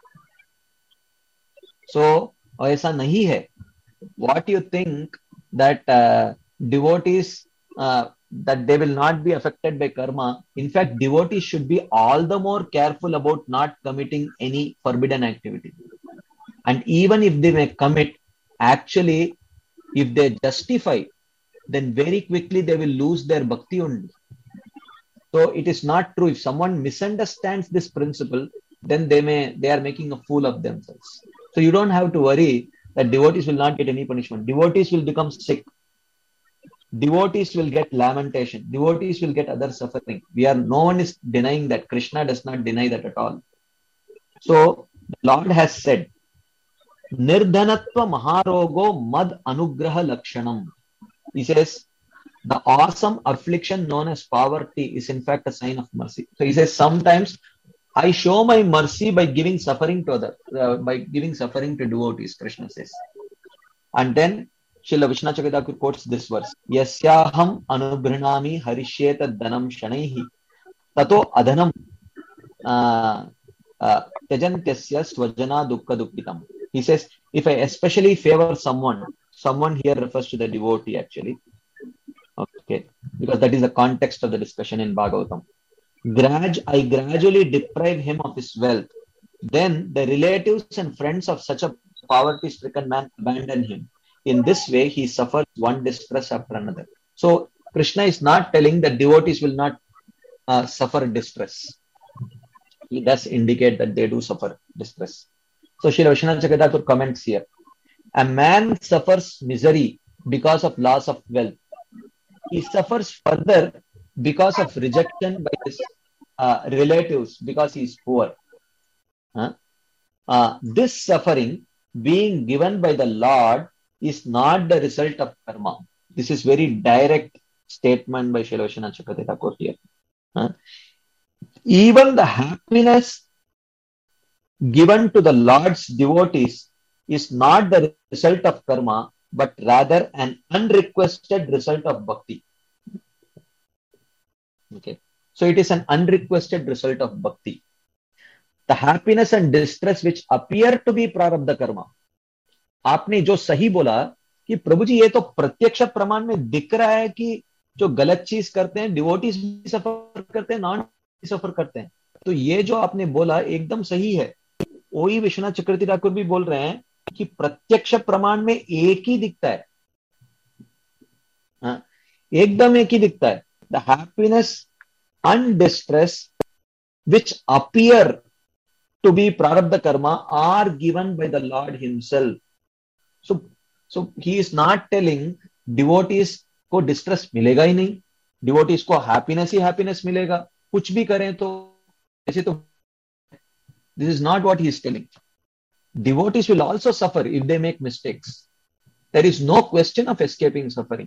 So, ऐसा नहीं है. What you think that devotees, that they will not be affected by karma. In fact, devotees should be all the more careful about not committing any forbidden activity. And even if they may commit, actually, if they justify, then very quickly they will lose their bhakti only. So it is not true. If someone misunderstands this principle, then they are making a fool of themselves. So you don't have to worry that devotees will not get any punishment. Devotees will become sick. Devotees will get lamentation. Devotees will get other suffering. No one is denying that. Krishna does not deny that at all. So the Lord has said, Nirdhanatva Maharogo Mad Anugraha Lakshanam. He says, the awesome affliction known as poverty is in fact a sign of mercy. So he says, sometimes I show my mercy by giving suffering to others, by giving suffering to devotees, Krishna says. And then Srila Vishwanath Chakravarti Thakur quotes this verse, Yasyaham anubhrinami harishyeta dhanam shanaihi tato adhanam tyajantyasya swajana dukkha dukkitam. He says, if I especially favor someone here refers to the devotee actually. Okay, because that is the context of the discussion in Bhagavatam. I gradually deprive him of his wealth. Then the relatives and friends of such a poverty-stricken man abandon him. In this way, he suffers one distress after another. So, Krishna is not telling that devotees will not suffer distress. He does indicate that they do suffer distress. So, Srila Vishwanath Chakravarti Thakur comments here. A man suffers misery because of loss of wealth. He suffers further because of rejection by his relatives because he is poor. This suffering being given by the Lord is not the result of karma. This is very direct statement by Srila Vishwanath Chakravarti Thakur here. Even the happiness given to the Lord's devotees is not the result of karma, but rather an unrequested result of bhakti. Okay. So it is an unrequested result of bhakti. The happiness and distress which appear to be prarabdha karma. आपने जो सही बोला कि प्रभु जी ये तो प्रत्यक्ष प्रमाण में दिख रहा है कि जो गलत चीज करते हैं डिवोटीज भी सफर करते हैं, नॉन सफर करते हैं। तो ये जो आपने बोला एकदम सही है। वही विश्वनाथ चक्रवर्ती ठाकुर भी बोल रहे हैं कि प्रत्यक्ष प्रमाण में एक ही दिखता है, हाँ, एकदम एक ही दिखता है। The happiness and distress which appear to be prarabdha karma are given by the Lord himself. So he is not telling devotees को डिस्ट्रेस मिलेगा ही नहीं, डिवोटीज को हैप्पीनेस ही हैप्पीनेस मिलेगा, कुछ भी करें तो ऐसे तो। This is not what he is telling. Devotees will also suffer if they make mistakes. There is no question of escaping suffering.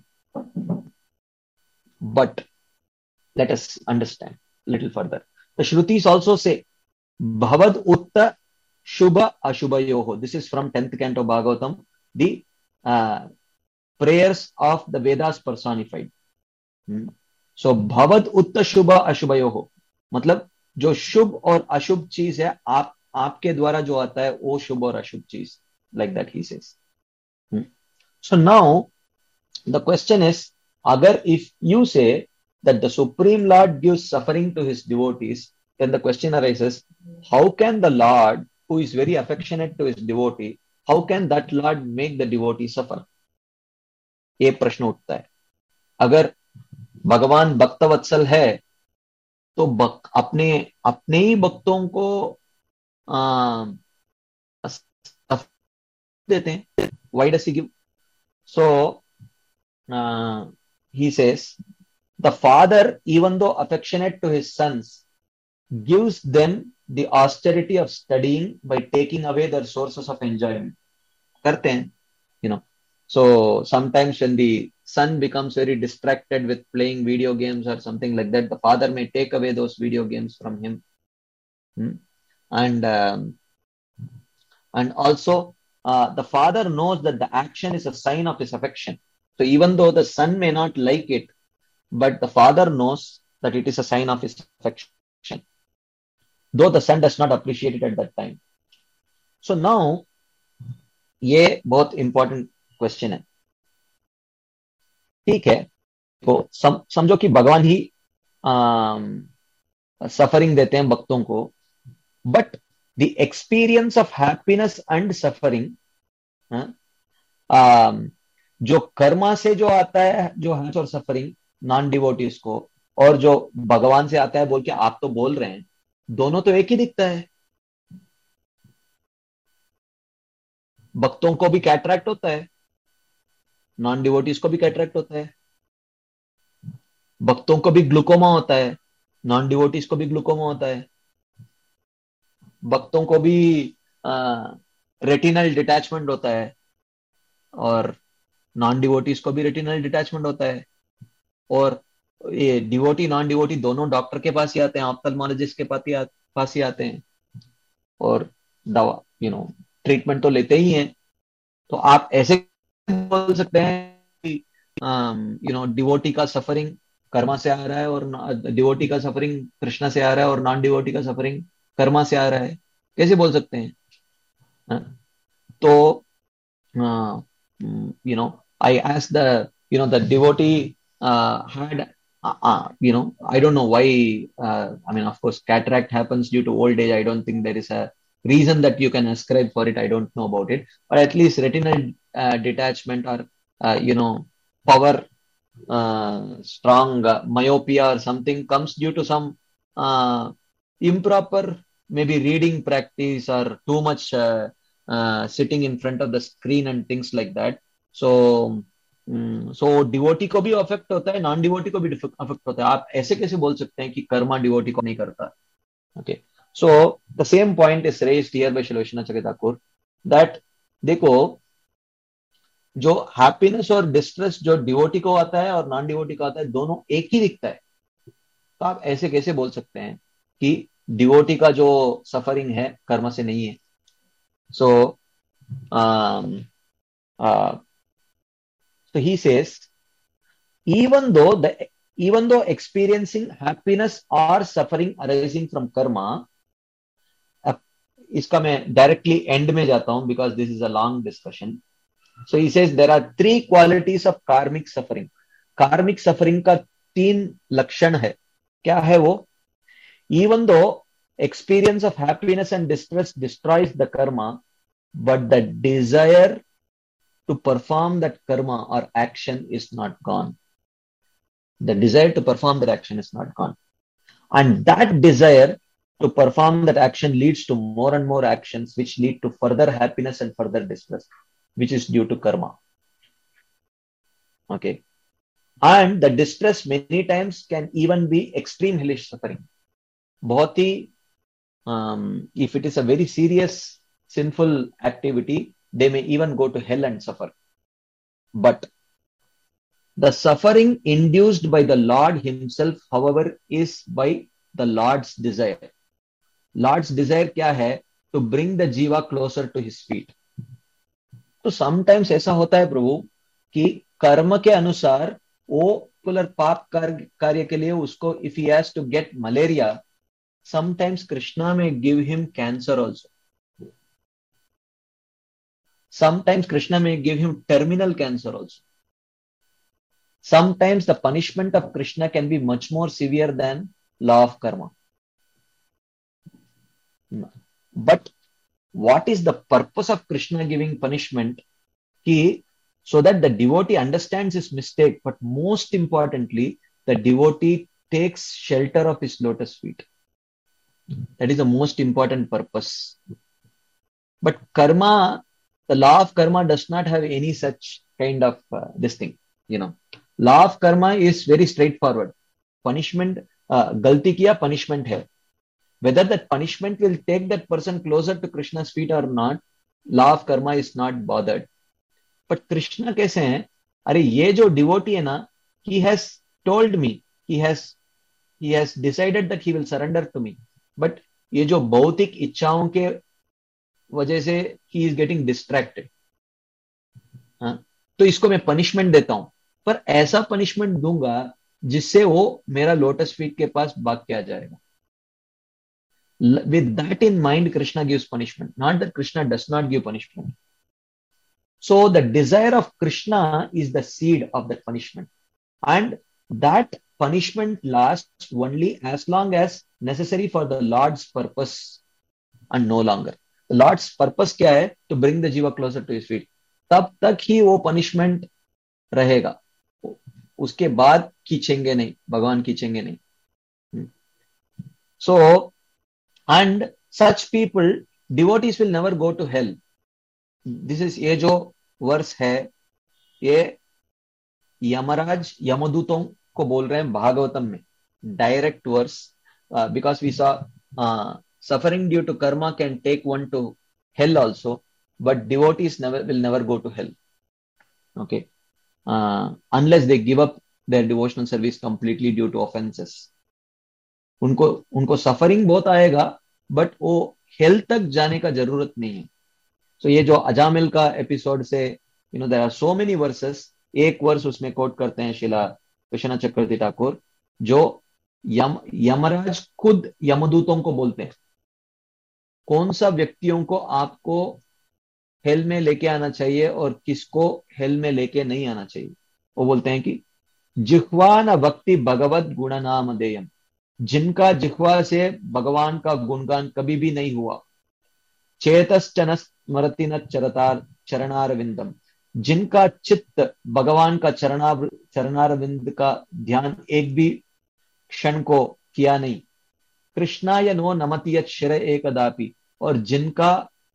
But let us understand a little further. The Shrutis also say, Bhavad Utta Shubha Ashubhayoho. This is from 10th canto Bhagavatam, the prayers of the Vedas personified. So Bhavad Utta Shubha Ashubhayoho, मतलब जो शुभ और अशुभ चीज है आपके द्वारा जो आता है वो शुभ और अशुभ चीज, like that he says. So now the question is, agar if you say that the Supreme Lord gives suffering to his devotees, then the question arises, how can the Lord, who is very affectionate to his devotee, how can that Lord make the devotee suffer? ये प्रश्न उठता है। अगर भगवान भक्तवत्सल है तो अपने ही भक्तों को देते हैं। Why does he give? So he says, the father, even though affectionate to his sons, gives them the austerity of studying by taking away their sources of enjoyment. करते हैं, you know. So sometimes when the son becomes very distracted with playing video games or something like that, the father may take away those video games from him. And also the father knows that the action is a sign of his affection. So even though the son may not like it, but the father knows that it is a sign of his affection, though the son does not appreciate it at that time. So now ये बहुत important question है। ठीक है, तो समझो कि भगवान ही suffering देते हैं भक्तों को, but the experience of happiness and suffering जो कर्मा से जो आता है, जो हैप्पीनेस और सफरिंग नॉन डिवोटीज को, और जो भगवान से आता है बोल के आप तो बोल रहे हैं, दोनों तो एक ही दिखता है। भक्तों को भी कैटरैक्ट होता है, नॉन डिवोटीज को भी कैटरैक्ट होता है। भक्तों को भी ग्लूकोमा होता है, नॉन डिवोटीज को भी ग्लूकोमा होता है। भक्तों को भी रेटिनल डिटैचमेंट होता है, और नॉन डिवोटीज को भी रेटिनल डिटैचमेंट होता है। और ये डिवोटी नॉन डिवोटी दोनों डॉक्टर के पास ही आते हैं, ऑप्थेल्मोलॉजिस्ट के पास ही आते हैं, और दवा ट्रीटमेंट तो लेते ही हैं। तो आप ऐसे बोल सकते हैं कि डिवोटी का सफरिंग कर्मा से आ रहा है, और डिवोटी का सफरिंग कृष्णा से आ रहा है, और नॉन डिवोटी का सफरिंग कर्मा से आ रहा है। कैसे बोल सकते हैं? तो I asked the devotee had I don't know why. Of course, cataract happens due to old age. I don't think there is a reason that you can ascribe for it. I don't know about it, but at least retinal detachment, or power strong myopia or something comes due to some improper maybe reading practice, or too much sitting in front of the screen and things like that. So devotee को भी affect होता है, non devotee को भी affect होता है। आप ऐसे कैसे बोल सकते हैं कि कर्मा डिवोटी को नहीं करता? Okay, so the same point is raised here by Shri Vishwanath Chakravarti Thakur, that देखो जो हैप्पीनेस और डिस्ट्रेस जो डिवोटी को आता है और नॉन डिवोटी को आता है, दोनों एक ही दिखता है। तो आप ऐसे कैसे बोल सकते हैं कि डिवोटी का जो सफरिंग है कर्म से नहीं है? सो Um, uh, so he says, even though the even though experiencing happiness or suffering arising from karma, अब इसका मैं directly end में जाता हूं because this is a long discussion. So he says there are three qualities of karmic suffering. Karmic suffering का तीन लक्षण है. क्या है वो? Even though experience of happiness and distress destroys the karma, but the desire to perform that karma or action is not gone. The desire to perform that action is not gone. And that desire to perform that action leads to more and more actions, which lead to further happiness and further distress, which is due to karma. Okay. And the distress many times can even be extreme hellish suffering. बहुत ही, if it is a very serious sinful activity, they may even go to hell and suffer. But the suffering induced by the Lord himself, however, is by the Lord's desire. Lord's desire क्या है? To bring the jiva closer to his feet. तो sometimes ऐसा होता है प्रभु कि कर्म के अनुसार वो पर्टिकुलर पाप कार्य के लिए उसको, if he has to get malaria, sometimes Krishna may give him cancer also. Sometimes Krishna may give him terminal cancer also. Sometimes the punishment of Krishna can be much more severe than law of karma. But what is the purpose of Krishna giving punishment? So that the devotee understands his mistake, but most importantly, the devotee takes shelter of his lotus feet. That is the most important purpose. But karma, the law of karma does not have any such kind of this thing. Law of karma is very straightforward. Punishment, galti kiya, punishment hai. Whether that punishment will take that person closer to Krishna's feet or not, law of karma is not bothered. But Krishna कैसे हैं? अरे ये जो devotee है ना, he has told me, he has decided that he will surrender to me. But ये जो भौतिक इच्छाओं के वजह से he is getting distracted. तो इसको मैं punishment देता हूं, पर ऐसा punishment दूंगा जिससे वो मेरा लोटस फीट के पास भाग के आ जाएगा. With that in mind, Krishna gives punishment. Not that Krishna does not give punishment. So the desire of Krishna is the seed of that punishment. And that punishment lasts only as long as necessary for the Lord's purpose and no longer. The Lord's purpose क्या है? To bring the jiva closer to his feet. तब तक ही वो punishment रहेगा. उसके बाद खींचेंगे नहीं, भगवान खींचेंगे नहीं. So, and such people, devotees will never go to hell. This is ये जो वर्ष है, ये यमराज यमदूतों को बोल रहे हैं भागवतम में, direct verse. Because we saw suffering due to karma can take one to hell also, but devotees will never go to hell. Okay, unless they give up their devotional service completely due to offenses. उनको suffering बहुत आएगा, but वो hello तक जाने का जरूरत नहीं है. So ये जो अजामिल का एपिसोड से, there are so many verses. एक वर्स उसमें कोट करते हैं शिला कृष्ण चक्रवर्ती ठाकुर, जो यमराज खुद यमदूतों को बोलते हैं कौन सा व्यक्तियों को आपको हेल में लेके आना चाहिए और किसको हेल में लेके नहीं आना चाहिए. वो बोलते हैं कि जिह्वा न भक्ति भगवत गुण नाम देयम, जिनका जिह्वा से भगवान का गुणगान कभी भी नहीं हुआ. चेतश्चन स्मरति न चरणारविंदम, जिनका चित्त भगवान का चरणारविंद का ध्यान एक भी क्षण को किया नहीं. कृष्णाय नो नमति यत् शिर एकदापि, और जिनका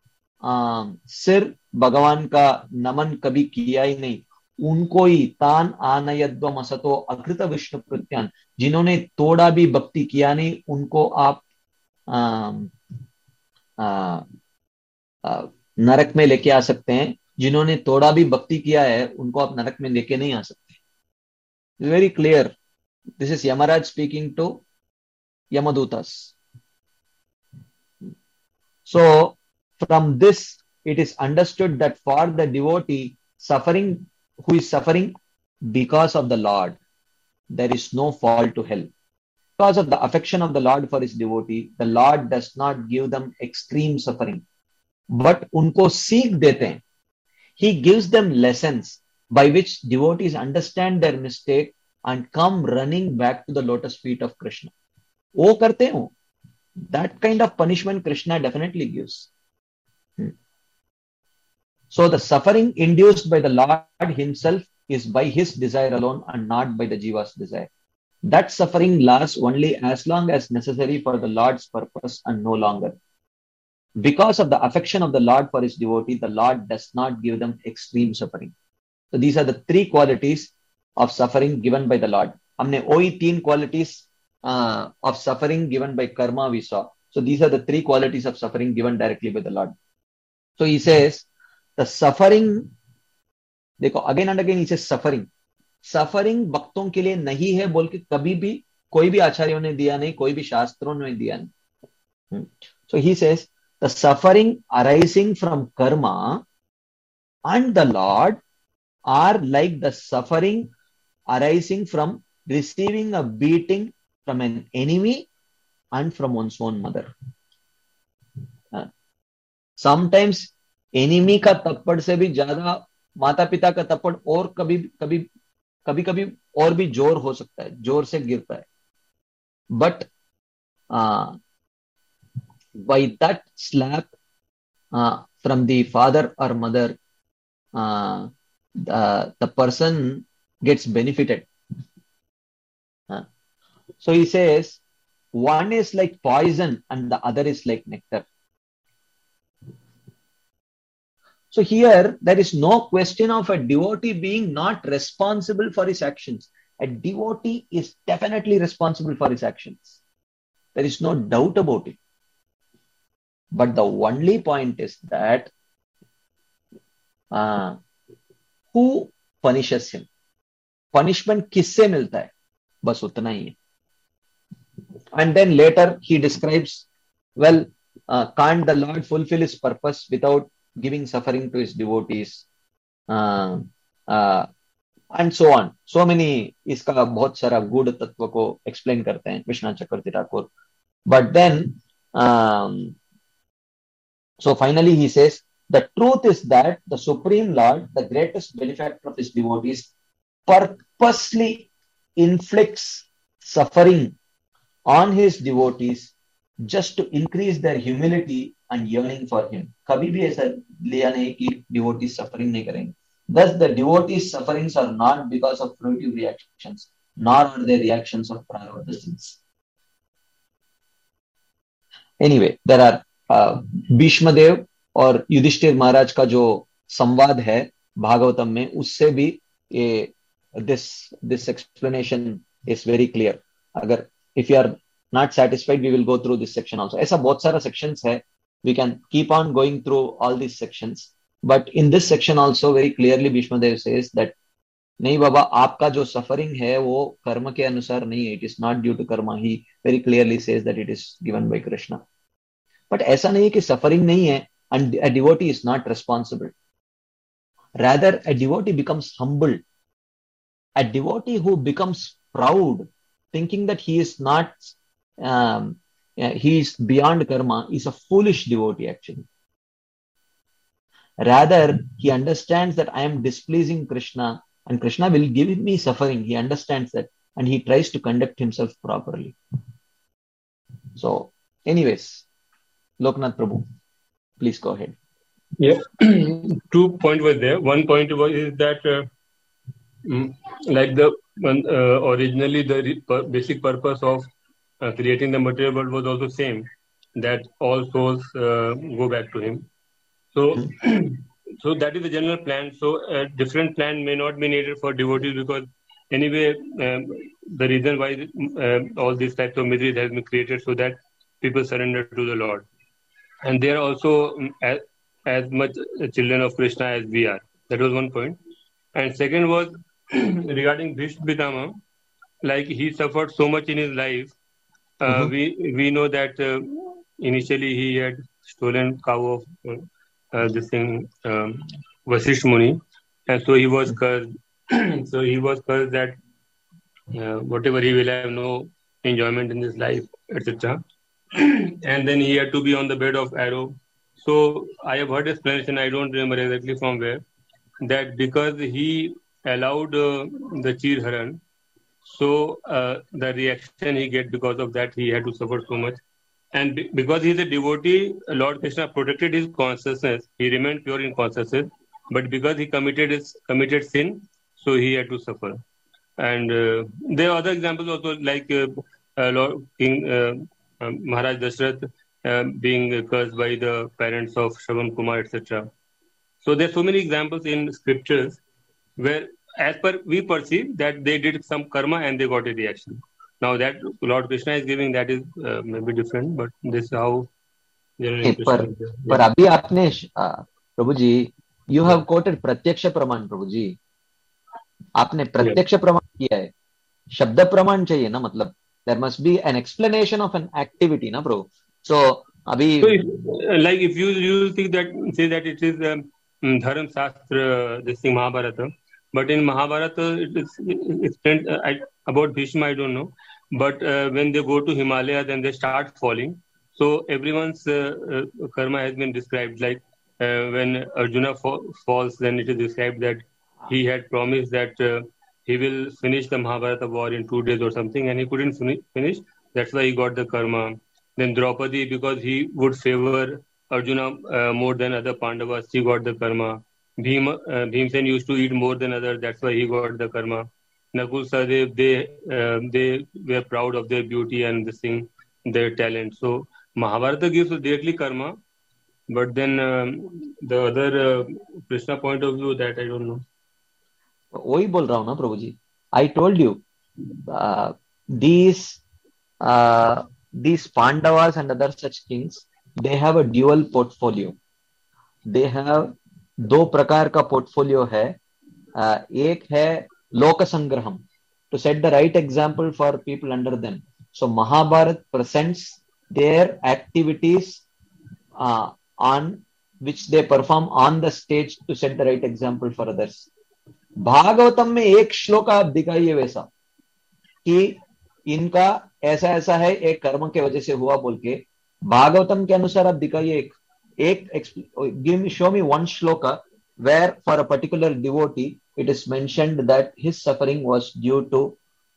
सिर भगवान का नमन कभी किया ही नहीं, उनको ही तान आनयद्वम असतो अकृत विष्णु प्रत्यान, जिन्होंने थोड़ा भी भक्ति किया नहीं, उनको आप नरक में लेके आ सकते हैं. जिन्होंने थोड़ा भी भक्ति किया है, उनको आप नरक में लेके नहीं आ सकते. Very clear. This is Yamraj speaking to Yamadutas. So from this it is understood that for the devotee suffering, who is suffering because of the Lord, there is no fall to hell. Because of the affection of the Lord for his devotee, the Lord does not give them extreme suffering, but उनको सीख देते हैं. He gives them lessons by which devotees understand their mistake and come running back to the lotus feet of Krishna. वो करते हो. That kind of punishment Krishna definitely gives. So the suffering induced by the Lord himself is by his desire alone and not by the jiva's desire. That suffering lasts only as long as necessary for the Lord's purpose and no longer. Because of the affection of the Lord for his devotee, the Lord does not give them extreme suffering. So these are the three qualities of suffering given by the Lord. हमने वही तीन qualities of suffering given by karma we saw. So these are the three qualities of suffering given directly by the Lord. So he says, the suffering, देखो again and again he says suffering. Suffering भक्तों के लिए नहीं है बोल के कभी भी कोई भी आचार्यों ने दिया नहीं, कोई भी शास्त्रों ने दिया नहीं. So he says, the suffering arising from karma and the Lord are like the suffering arising from receiving a beating from an enemy and from one's own mother. Sometimes enemy का थप्पड़ से भी ज्यादा माता पिता का थप्पड़ और कभी और भी जोर हो सकता है, जोर से गिरता है. But by that slap from the father or mother, the person gets benefited. So he says, one is like poison and the other is like nectar. So here, there is no question of a devotee being not responsible for his actions. A devotee is definitely responsible for his actions. There is no doubt about it. But the only point is that who punishes him? Punishment किससे मिलता है? बस उतना ही है. And then later he describes, well, can't the Lord fulfill his purpose without giving suffering to his devotees? And so on. So many, इसका बहुत सारा गूढ़ तत्व को explain करते हैं कृष्णा चक्रवर्ती Thakur. But then, so finally he says, the truth is that the Supreme Lord, the greatest benefactor of his devotees, purposely inflicts suffering on his devotees just to increase their humility and yearning for him. कभी भी ऐसा लिया नहीं कि devotees suffering नहीं करेंगे. Thus the devotees' sufferings are not because of fruitive reactions, nor are they reactions of prarabdha sins. Anyway, there are Bhishma देव और युधिष्ठिर महाराज का जो संवाद है भागवतम में, उससे भी ये this explanation is very clear. अगर if you are not satisfied, we will go through this section also. ऐसा बहुत सारा sections है. We can keep on going through all these sections. But in this section also very clearly Bhishma Dev says that नहीं बाबा, आपका जो suffering है वो कर्म के अनुसार नहीं है. It is not due to karma. He very clearly says that it is given by Krishna. But ऐसा नहीं है कि suffering नहीं है and a devotee is not responsible. Rather, a devotee becomes humble. A devotee who becomes proud, thinking that he is not, he is beyond karma, is a foolish devotee actually. Rather, he understands that I am displeasing Krishna and Krishna will give me suffering. He understands that and he tries to conduct himself properly. So, anyways, Loknath Prabhu, please go ahead. Yeah, 2 points were there. One point was is that like the originally the basic purpose of creating the material world was also same, that all souls go back to him. So so that is the general plan. So a different plan may not be needed for devotees, because anyway the reason why all these types of miseries has been created so that people surrender to the Lord, and they are also as much children of Krishna as we are. That was one point. And second was regarding Bhishma Pitama, like he suffered so much in his life. We know that initially he had stolen cow of this thing, Vasisht Muni, and so he was cursed. So he was cursed that whatever he will have no enjoyment in this life, etc. And then he had to be on the bed of arrow. So I have heard explanation, I don't remember exactly from where, that because he allowed the Chir Haran, so the reaction he get because of that, he had to suffer so much. And because he is a devotee, Lord Krishna protected his consciousness. He remained pure in consciousness, but because he committed sin, so he had to suffer. And there are other examples also, like Lord King Maharaj Dashrath being cursed by the parents of Shravan Kumar, etc. So there are so many examples in scriptures where, as per we perceive, that they did some karma and they got a reaction. Now that Lord Krishna is giving, that is maybe different, but this is how general नहीं, impression is there. पर अभी आपने प्रभु जी, you have Yeah. Quoted प्रत्यक्ष प्रमाण प्रभु जी, आपने Yeah. प्रत्यक्ष प्रमाण किया है, शब्द प्रमाण चाहिए ना, मतलब there must be an explanation of an activity ना प्रभु. सो अभी So, like if you think that, say that it is Dharma Shastra, this thing Mahabharata, but in Mahabharata it is explained about Bhishma, I don't know, but when they go to Himalaya, then they start falling. So everyone's karma has been described. Like when Arjuna falls, then it is described that he had promised that he will finish the Mahabharata war in 2 days or something, and he couldn't finish. That's why he got the karma. Then Draupadi, because he would favor Arjuna more than other Pandavas, he got the karma. Bhimsen used to eat more than others, that's why he got the karma. Nakul Sahadev, they were proud of their beauty and this thing, their talent. So Mahabharata gives directly karma, but then the other Krishna point of view, that I don't know. वही बोल रहा हूँ ना प्रभु जी. I told you these Pandavas and other such kings, they have a dual portfolio. They have दो प्रकार का portfolio है. एक है लोक संग्रहम, to set the right example for people under them. So Mahabharata presents their activities on which they perform on the stage to set the right example for others. Bhagavatam में एक श्लोक आप दिखाइए वैसा कि इनका ऐसा ऐसा है, एक कर्म के वजह से हुआ बोल के. भागवतम के अनुसार आप दिखाइए show me one shloka where for a particular devotee it is mentioned that his suffering was due to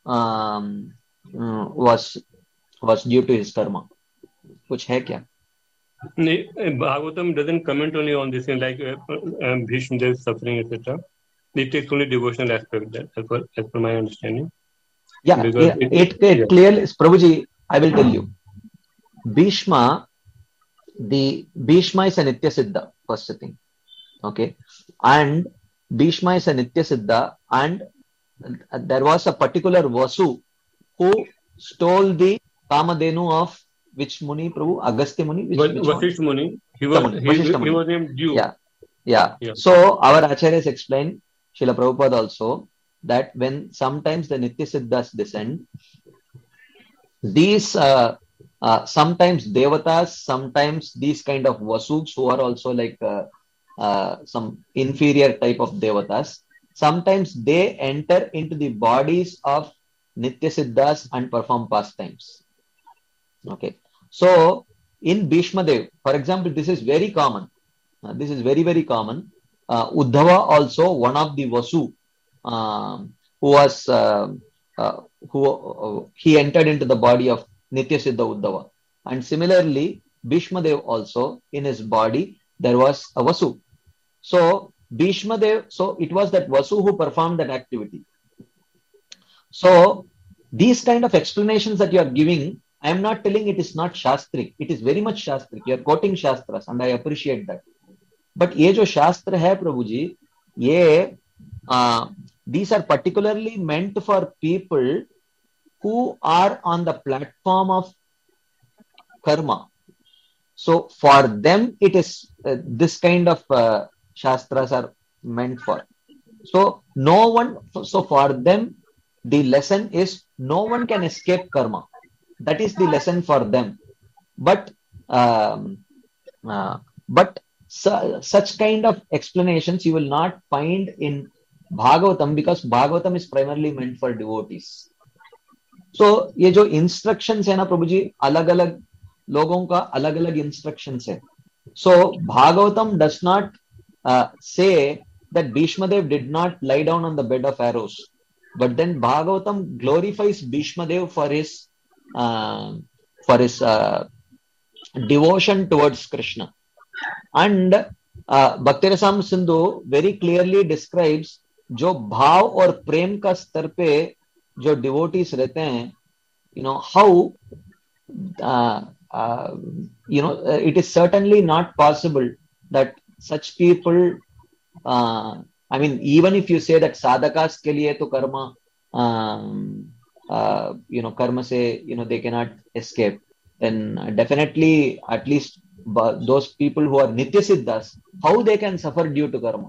his karma. कुछ है क्या? Bhagavatam doesn't comment only on this thing, like Bhishma Dev suffering, etc. It takes only devotional aspect, that as per my understanding. Yeah, it clearly, Prabhuji, I will tell you. Bhishma is a Nitya Siddha, first thing. Okay. And Bhishma is a Nitya Siddha, and there was a particular Vasu who stole the Kamadhenu of which Muni, Prabhu? Agastya Muni? Vasisht Muni. He was named Dew. Yeah. So our Acharyas explain, Srila Prabhupada also, that when sometimes the Nitya Siddhas descend, these sometimes Devatas, sometimes these kind of Vasuks who are also like some inferior type of Devatas, sometimes they enter into the bodies of Nitya Siddhas and perform pastimes. Okay. So in Bhishma Dev, for example, this is very common. This is very, very common. Uddhava also, one of the Vasu, he entered into the body of Nitya Siddha Uddhava. And similarly, Bhishma Dev also, in his body, there was a Vasu. So Bhishma Dev, so it was that Vasu who performed that activity. So these kind of explanations that you are giving, I am not telling it is not Shastrik. It is very much Shastrik. You are quoting Shastras and I appreciate that. But ये जो शास्त्र है प्रभु जी, ये these are particularly meant for people who are on the platform of karma. So for them it is this kind of shastras are meant for. So for them the lesson is no one can escape karma. That is the lesson for them. But such kind of explanations you will not find in Bhagavatam, because Bhagavatam is primarily meant for devotees. So ये जो instructions है ना प्रभु जी, अलग अलग लोगों का अलग अलग instructions है. So Bhagavatam does not say that Bhishmadev did not lie down on the bed of arrows, but then Bhagavatam glorifies Bhishmadev for his devotion towards Krishna. And Bhakti Rasam Sindhu very clearly describes जो भाव और प्रेम का स्तर पे जो devotees रहते हैं, how it is certainly not possible that such people, even if you say that sadhakas के लिए तो कर्म कर्म से they cannot escape, then definitely at least those people who are Nitya Siddhas, how they can suffer due to karma?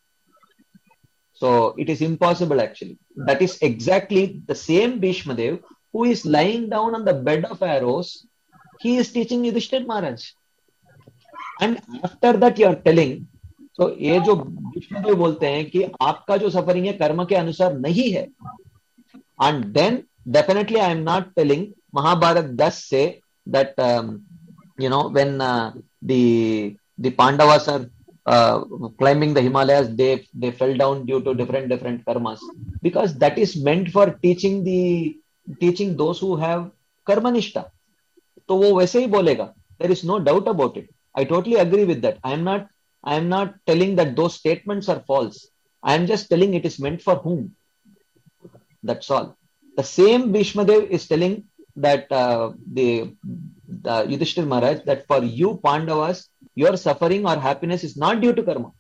So it is impossible actually. That is exactly the same Bhishmadev who is lying down on the bed of arrows. He is teaching Yudhishthir Maharaj. And after that you are telling, so ये जो Bhishmadev बोलते हैं कि आपका जो suffering है कर्म के अनुसार नहीं है. And then definitely I am not telling Mahabharat does say that when the Pandavas are climbing the Himalayas, they fell down due to different karmas, because that is meant for teaching those who have karmanishta. तो वो वैसे ही बोलेगा. There is no doubt about it. I totally agree with that. I am not telling that those statements are false. I am just telling it is meant for whom. That's all. The same Bhishmadev is telling that the Yudhishthir Maharaj, that for you Pandavas, your suffering or happiness is not due to karma.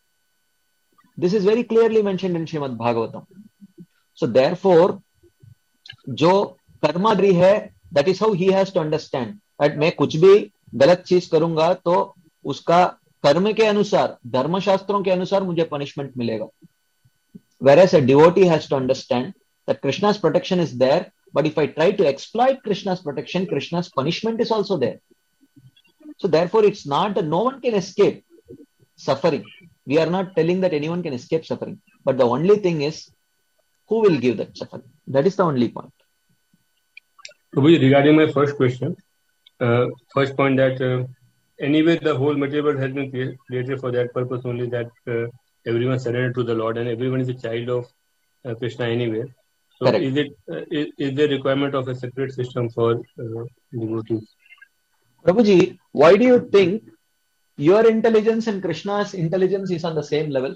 This is very clearly mentioned in Srimad Bhagavatam. So therefore, जो कर्माद्री है, that is how he has to understand that मैं कुछ भी गलत चीज करूंगा तो उसका कर्म के अनुसार, धर्मशास्त्रों के अनुसार मुझे पनिशमेंट मिलेगा. Whereas a devotee has to understand that Krishna's protection is there, but if I try to exploit Krishna's protection, Krishna's punishment is also there. So therefore, it's not that no one can escape suffering. We are not telling that anyone can escape suffering. But the only thing is, who will give that suffering? That is the only point. Regarding my first question, first point that anyway the whole material world has been created for that purpose only, that everyone surrendered to the Lord and everyone is a child of Krishna anyway. So Correct. Is there requirement of a separate system for devotees? Prabhuji, why do you think your intelligence and Krishna's intelligence is on the same level?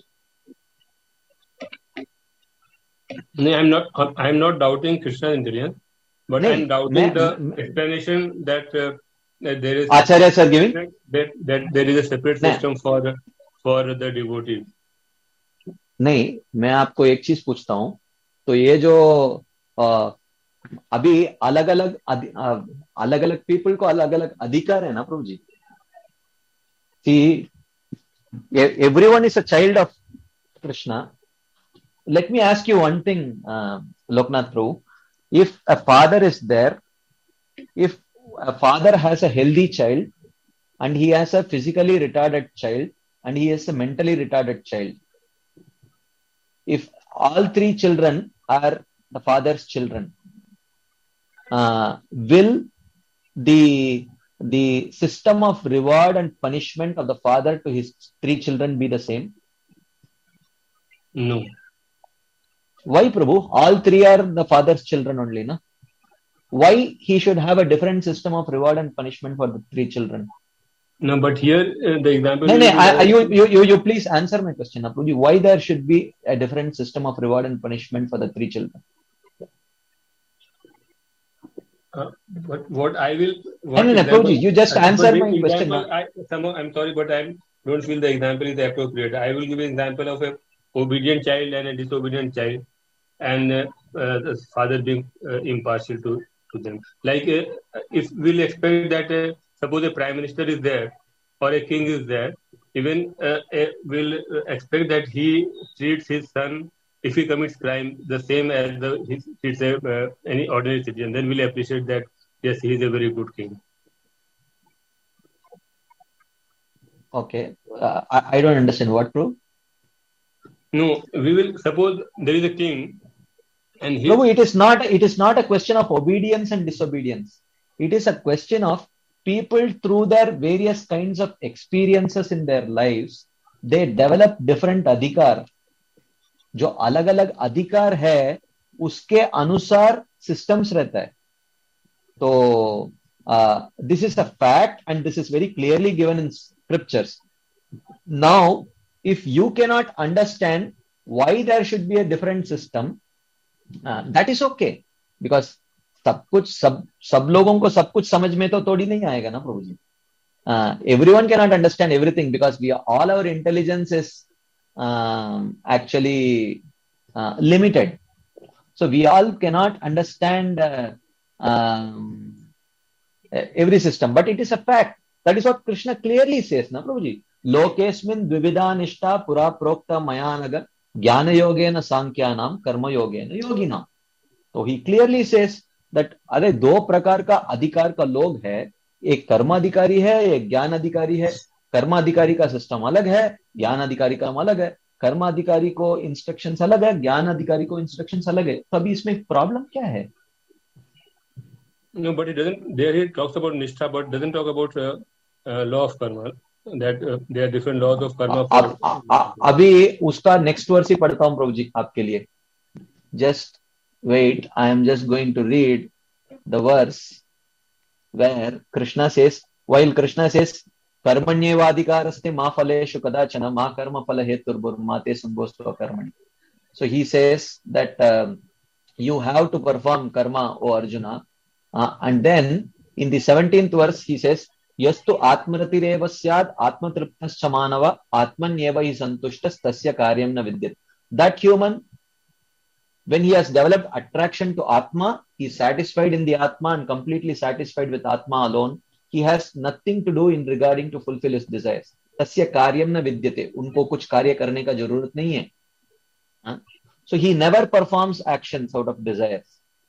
No, I'm not doubting Krishna's intelligence, but I'm doubting the explanation that there is Acharya sir giving that there is a separate system for the devotees. नहीं, मैं आपको एक चीज पूछता हूँ. तो ये जो अभी अलग अलग पीपल को अलग अलग अधिकार है ना प्रभु जी. See, everyone is a child of Krishna. Let me ask you one thing, Loknath Prabhu. If a father is there, if a father has a healthy child and he has a physically retarded child and he has a mentally retarded child, if all three children are the father's children, will the system of reward and punishment of the father to his three children be the same? No. Why, Prabhu? All three are the father's children only, na? Why he should have a different system of reward and punishment for the three children? No, but here the example. You please answer my question, Prabhuji. Why there should be a different system of reward and punishment for the three children? But what I will. Prabhuji, you just answer my question. I'm sorry, but I don't feel the example is appropriate. I will give an example of a obedient child and a disobedient child, and the father being impartial to them. Like if we'll expect that suppose a prime minister is there or a king is there, even will expect that he treats his son, if he commits crime, the same as he treats any ordinary citizen. Then we'll appreciate that yes, he is a very good king. Okay. I don't understand what, Prabhu. No, we will suppose there is a king and his. Prabhu, it is not a question of obedience and disobedience. It is a question of people through their various kinds of experiences in their lives, they develop different adhikar. जो अलग अलग अधिकार है उसके अनुसार systems रहता है. तो this is a fact and this is very clearly given in scriptures. Now, if you cannot understand why there should be a different system, that is okay, because सब लोगों को सब कुछ समझ में तो थोड़ी नहीं आएगा ना प्रभु जी. Everyone cannot understand everything because all our intelligence is actually limited. So we all cannot understand every system, but it is a fact. That is what Krishna clearly says, na Prabhuji. Lokesmin dvivida nishta pura prokta mayanaga jnana yogena sankhyanam karma yogena yoginam. So he clearly says that अरे दो प्रकार का अधिकार का लोग है, एक कर्म अधिकारी है, एक ज्ञान अधिकारी है. कर्म अधिकारी का सिस्टम अलग है, ज्ञान अधिकारी का अलग है. कर्म अधिकारी को इंस्ट्रक्शंस अलग है, ज्ञान अधिकारी को इंस्ट्रक्शंस अलग है. तो अभी इसमें प्रॉब्लम क्या है? No, but it doesn't. There he talks about nishtha, but doesn't talk about law of karma. That there are different laws of karma. अभी उसका नेक्स्ट वर्स ही पढ़ता हूं प्रभु जी आपके लिए. Just wait, I am just going to read the verse where Krishna says, while Krishna says, कर्मण्येवाधिकारस्ते मा फलेषु कदाचन मा कर्म फल हेतुर्भुर्माते संगोस्त्व कर्मणि. So he says that you have to perform karma, O Arjuna. And then in the 17th verse he says, yastu atmaratireva syad atmatriptascha manava atmanyeva hi santushtas tasya karyam na vidyat. That human, when he has developed attraction to Atma, he is satisfied in the Atma and completely satisfied with Atma alone. He has nothing to do in regarding to fulfill his desires. Tasya karyam na vidyate. Unko kuch karya karne ka jarurat nahi hai. So he never performs actions out of desires.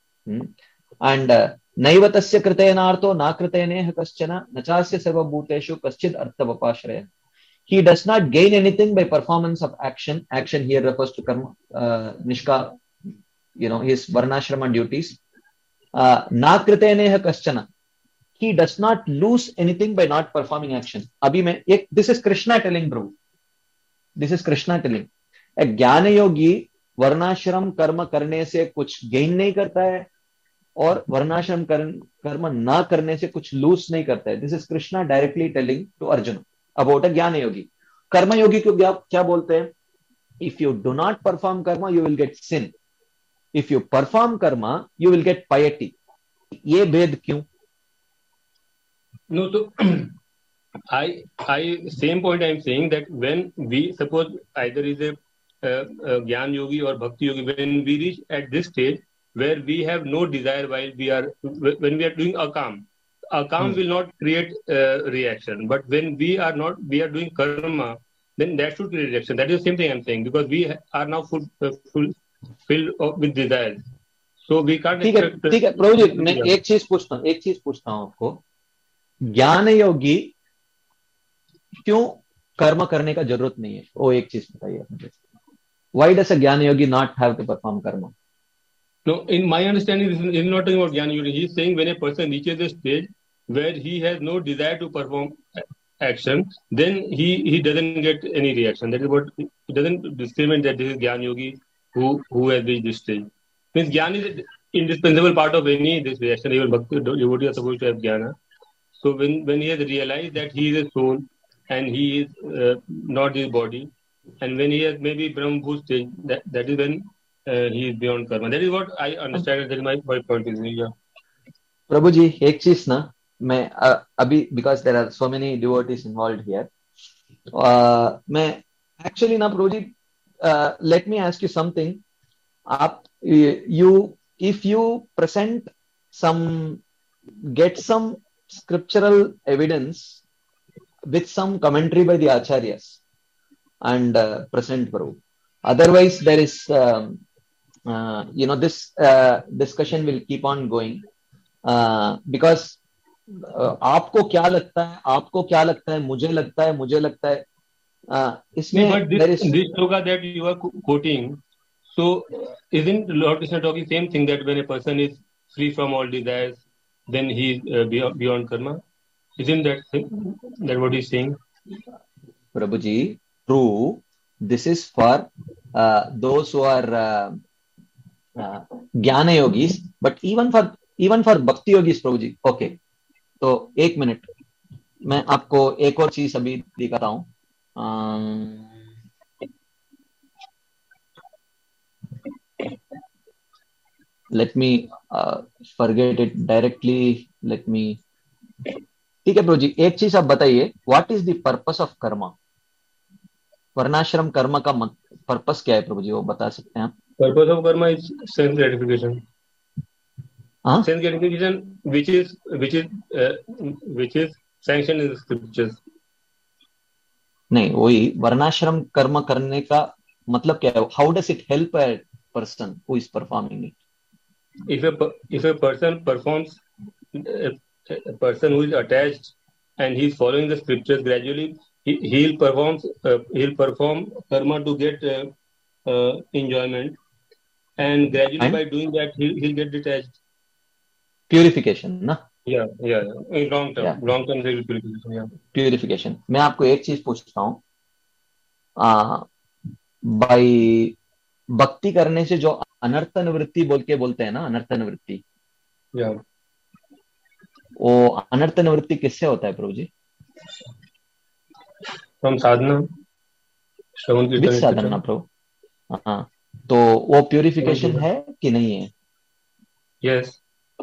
And naiva tasya kritenartho na kriteneha kaschana nachasya sarva bhuteshu kaschid arthavapashraya. He does not gain anything by performance of action. Action here refers to karma, nishka, his varnashrama duties. Na kriteneha kaschana. He does not lose anything by not performing action. This is Krishna telling, bro. This is Krishna telling. A ज्ञान योगी वर्णाश्रम कर्म करने से कुछ gain नहीं करता है और वर्णाश्रम कर्म ना करने से कुछ लूज नहीं करता है. This is Krishna directly telling to Arjun about a jnana yogi. कर्म योगी को क्या बोलते हैं? If you do not perform karma you will get sin, if you perform karma you will get piety. ये भेद क्यों? No, so I same point I am saying that when we suppose either is a Gyan Yogi or Bhakti Yogi, when we reach at this stage where we have no desire when we are doing akam will not create reaction. But when we are doing karma, then that should create reaction. That is the same thing I am saying, because we are now filled with desires. So we can't. ठीक है प्रभु जी, मैं एक चीज पूछता हूँ आपको. ज्ञान योगी क्यों कर्म करने का जरूरत नहीं है? वो एक चीज बताइए मुझे. Why does a Jnana Yogi not have to perform karma? No, in my understanding, this is not talking about Jnana Yogi. He is saying when a person reaches a stage where he has no desire to perform action, then he doesn't get any reaction. That is what it doesn't discriminate that this is Jnana Yogi who has reached this stage. Means Jnana is an indispensable part of any this reaction. Even Bhakti devotee are supposed to have Jnana. So when he has realized that he is a soul and he is not his body, and when he has maybe Brahma stage, that is when he is beyond karma. That is what I understand. That is my point of view. प्रभु जी एक चीज ना, मैं अभी because there are so many devotees involved here, मैं actually ना प्रभु जी, let me ask you something. If you present get some scriptural evidence with some commentary by the acharyas and present, Prabhu. Otherwise, there is, this discussion will keep on going because आपको क्या लगता है, आपको क्या लगता है, मुझे लगता है, मुझे लगता है, इसमें But there is this sloka that you are quoting, so isn't Lord Krishna talking same thing that when a person is free from all desires, then he is beyond karma? Isn't that what he's saying? Prabhuji, true. This is for those who are ज्ञान yogis, but even for bhakti yogis, Prabhuji. Okay, तो एक minute, मैं आपको एक और चीज अभी दिखाता हूँ. Let me forget it directly. Let me. ठीक है प्रभु जी, एक चीज आप बताइए, what is the purpose of karma? वर्णाश्रम कर्म का पर्पस क्या है प्रभु जी, वो बता सकते हैं आप? Purpose of karma is sense gratification. हाँ, Sense gratification, which is sanctioned in the scriptures. नहीं, वही वर्णाश्रम कर्म करने का मतलब क्या है? How does it help a person who is performing it? If a person performs, a person who is attached and he is following the scriptures gradually, he'll perform karma to get enjoyment, and gradually and by doing that he'll get detached. Purification ना? Yeah. In long या term there will be purification. Yeah. Purification. मैं आपको एक चीज पूछता हूँ, by भक्ति करने से जो अनर्थ निवृत्ति बोलते हैं ना, अनर्थ निवृत्ति, Yeah. वो अनर्थ निवृत्ति किससे होता है प्रभु जी? From sadhana, श्रवण विच कीर्तन साधना etc. प्रभु? हाँ, तो वो प्यूरिफिकेशन है कि नहीं है? Yes.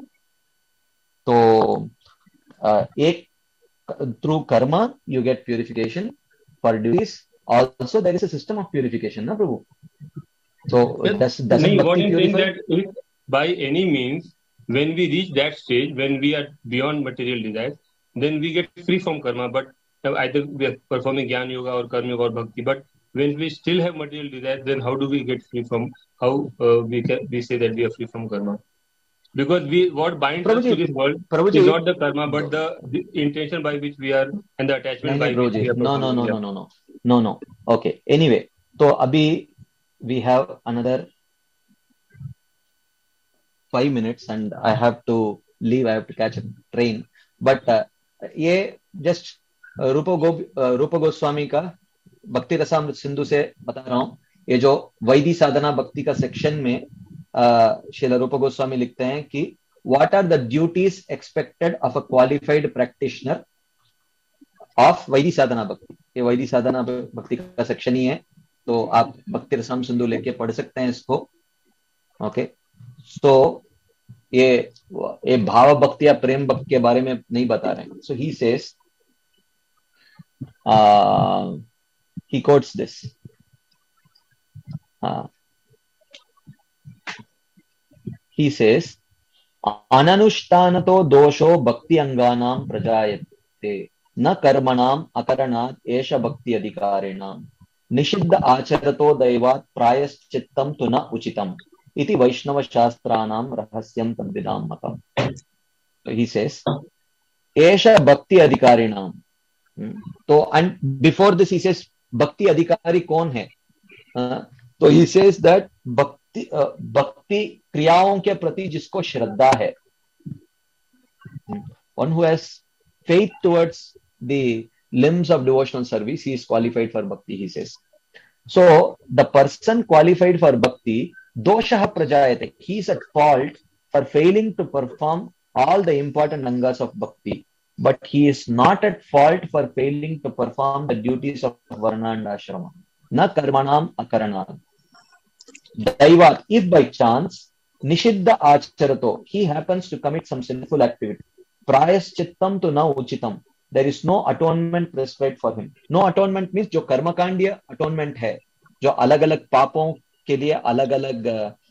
तो एक through karma you get purification, for duties also there is a system of purification ना प्रभु? तो Yes. Doesn't What bhakti I'm saying purify? that if by any means, when we reach that stage, when we are beyond material desires, then we get free from karma. But either we are performing jnana yoga or karma yoga or bhakti. But when we still have material desires, then how do we get free from? How we say that we are free from karma? Because what binds us to this world प्रभु is जी, not the karma, but the intention by which we are and the attachment नहीं by प्रभु which जी, we are no no performing. No Yeah. No no no no no. Okay, anyway, तो अभी we have another 5 minutes and I have to leave. I have to catch a train. But ये just Rupa Goswami का भक्ति रसामृत सिंधु से बता रहा हूँ. ये जो वैदी साधना भक्ति का सेक्शन में श्रील रूप गोस्वामी लिखते हैं कि what are the duties expected of a qualified practitioner of vaidhi sadhana bhakti. ये वैदी साधना भक्ति का सेक्शन ही है, तो आप भक्ति रसाम सिंधु लेके पढ़ सकते हैं इसको. ओके, सो ये भाव भक्ति या प्रेम भक्ति के बारे में नहीं बता रहे हैं. So he says, he quotes this. He says, अननुष्ठानतो दोषो भक्ति अंगानां प्रजायते न कर्मणाम अकरणात् एष भक्ति अधिकारिणाम निषिद्ध आचरतो दैवात् प्रायश्चित्तं तु न उचितम् इति वैष्णव शास्त्राणां रहस्यं तद्विदां मतम्. He says, एष भक्ति अधिकारिणाम. तो and before this he says भक्ति अधिकारी कौन है? तो he says that भक्ति क्रियाओं के प्रति जिसको श्रद्धा है, one who has faith towards the limbs of devotional service, he is qualified for bhakti, he says. So the person qualified for bhakti, doshah prajayate, he is at fault for failing to perform all the important angas of bhakti, but he is not at fault for failing to perform the duties of varna and ashrama. Na karmanam akaranam. Daivat, if by chance, nishiddha acharato, he happens to commit some sinful activity, prayaschittam to na uchitam, there is no atonement prescribed for him. No atonement means जो कर्मकांडीय atonement है, जो अलग अलग पापों के लिए अलग अलग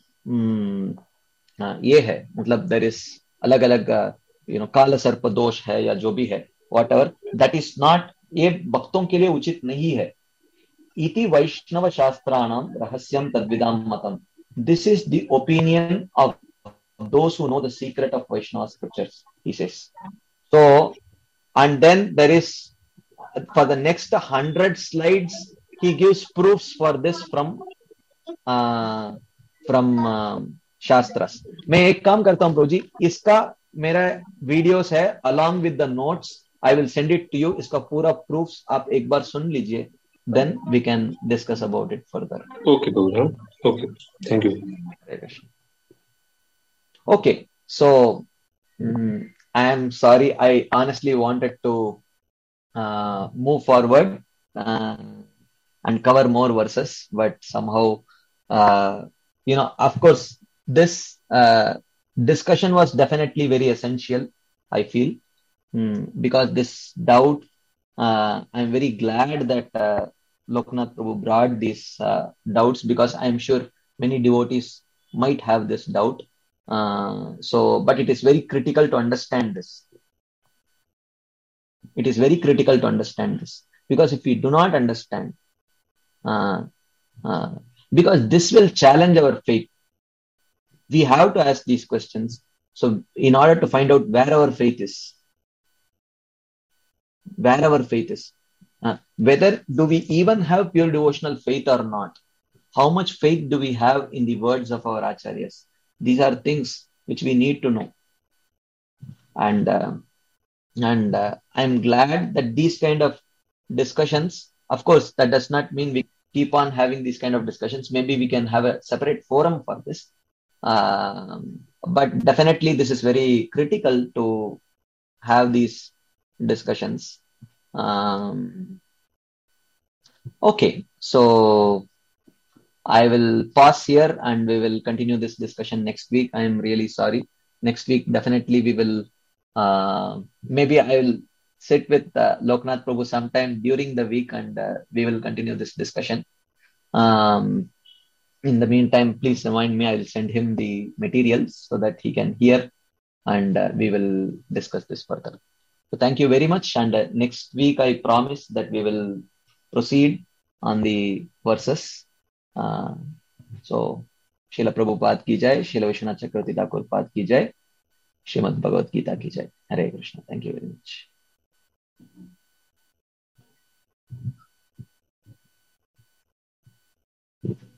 ये है, मतलब there is अलग अलग काल सर्प दोष है या जो भी है, whatever, that is not, ये भक्तों के लिए उचित नहीं है. इति वैष्णव शास्त्राणां रहस्यं तद्विदां मतम्. This is the opinion of those who know the secret of Vaishnava scriptures, he says. So, and then there is, for the next 100 slides, he gives proofs for this uh, from shastras. मैं एक काम करता हूँ प्रभु जी, इसका मेरा videos है along with the notes. I will send it to you. इसका पूरा proofs आप एक बार सुन लीजिए. Then we can discuss about it further. Okay, Prabhu. Okay, thank you. Okay, so I am sorry. I honestly wanted to move forward and cover more verses, but somehow, of course, this discussion was definitely very essential, I feel, because this doubt, I'm very glad that Loknath Prabhu brought these doubts, because I'm sure many devotees might have this doubt. But it is very critical to understand this. It is very critical to understand this, because if we do not understand, because this will challenge our faith, we have to ask these questions. So, in order to find out where our faith is, whether do we even have pure devotional faith or not? How much faith do we have in the words of our acharyas? These are things which we need to know. And I'm glad that these kind of discussions, of course, that does not mean we keep on having these kind of discussions. Maybe we can have a separate forum for this. But definitely this is very critical to have these discussions. Okay, so I will pause here and we will continue this discussion next week. I am really sorry. Next week, definitely we will, maybe I will sit with Loknath Prabhu sometime during the week and we will continue this discussion. In the meantime, please remind me, I will send him the materials so that he can hear and we will discuss this further. So thank you very much. And next week, I promise that we will proceed on the verses. So, Srila Prabhupada ki jai, Srila Vishwanath Chakravarti Thakur Pad ki jai, Srimad Bhagavad Gita ki jai. Hare Krishna. Thank you very much.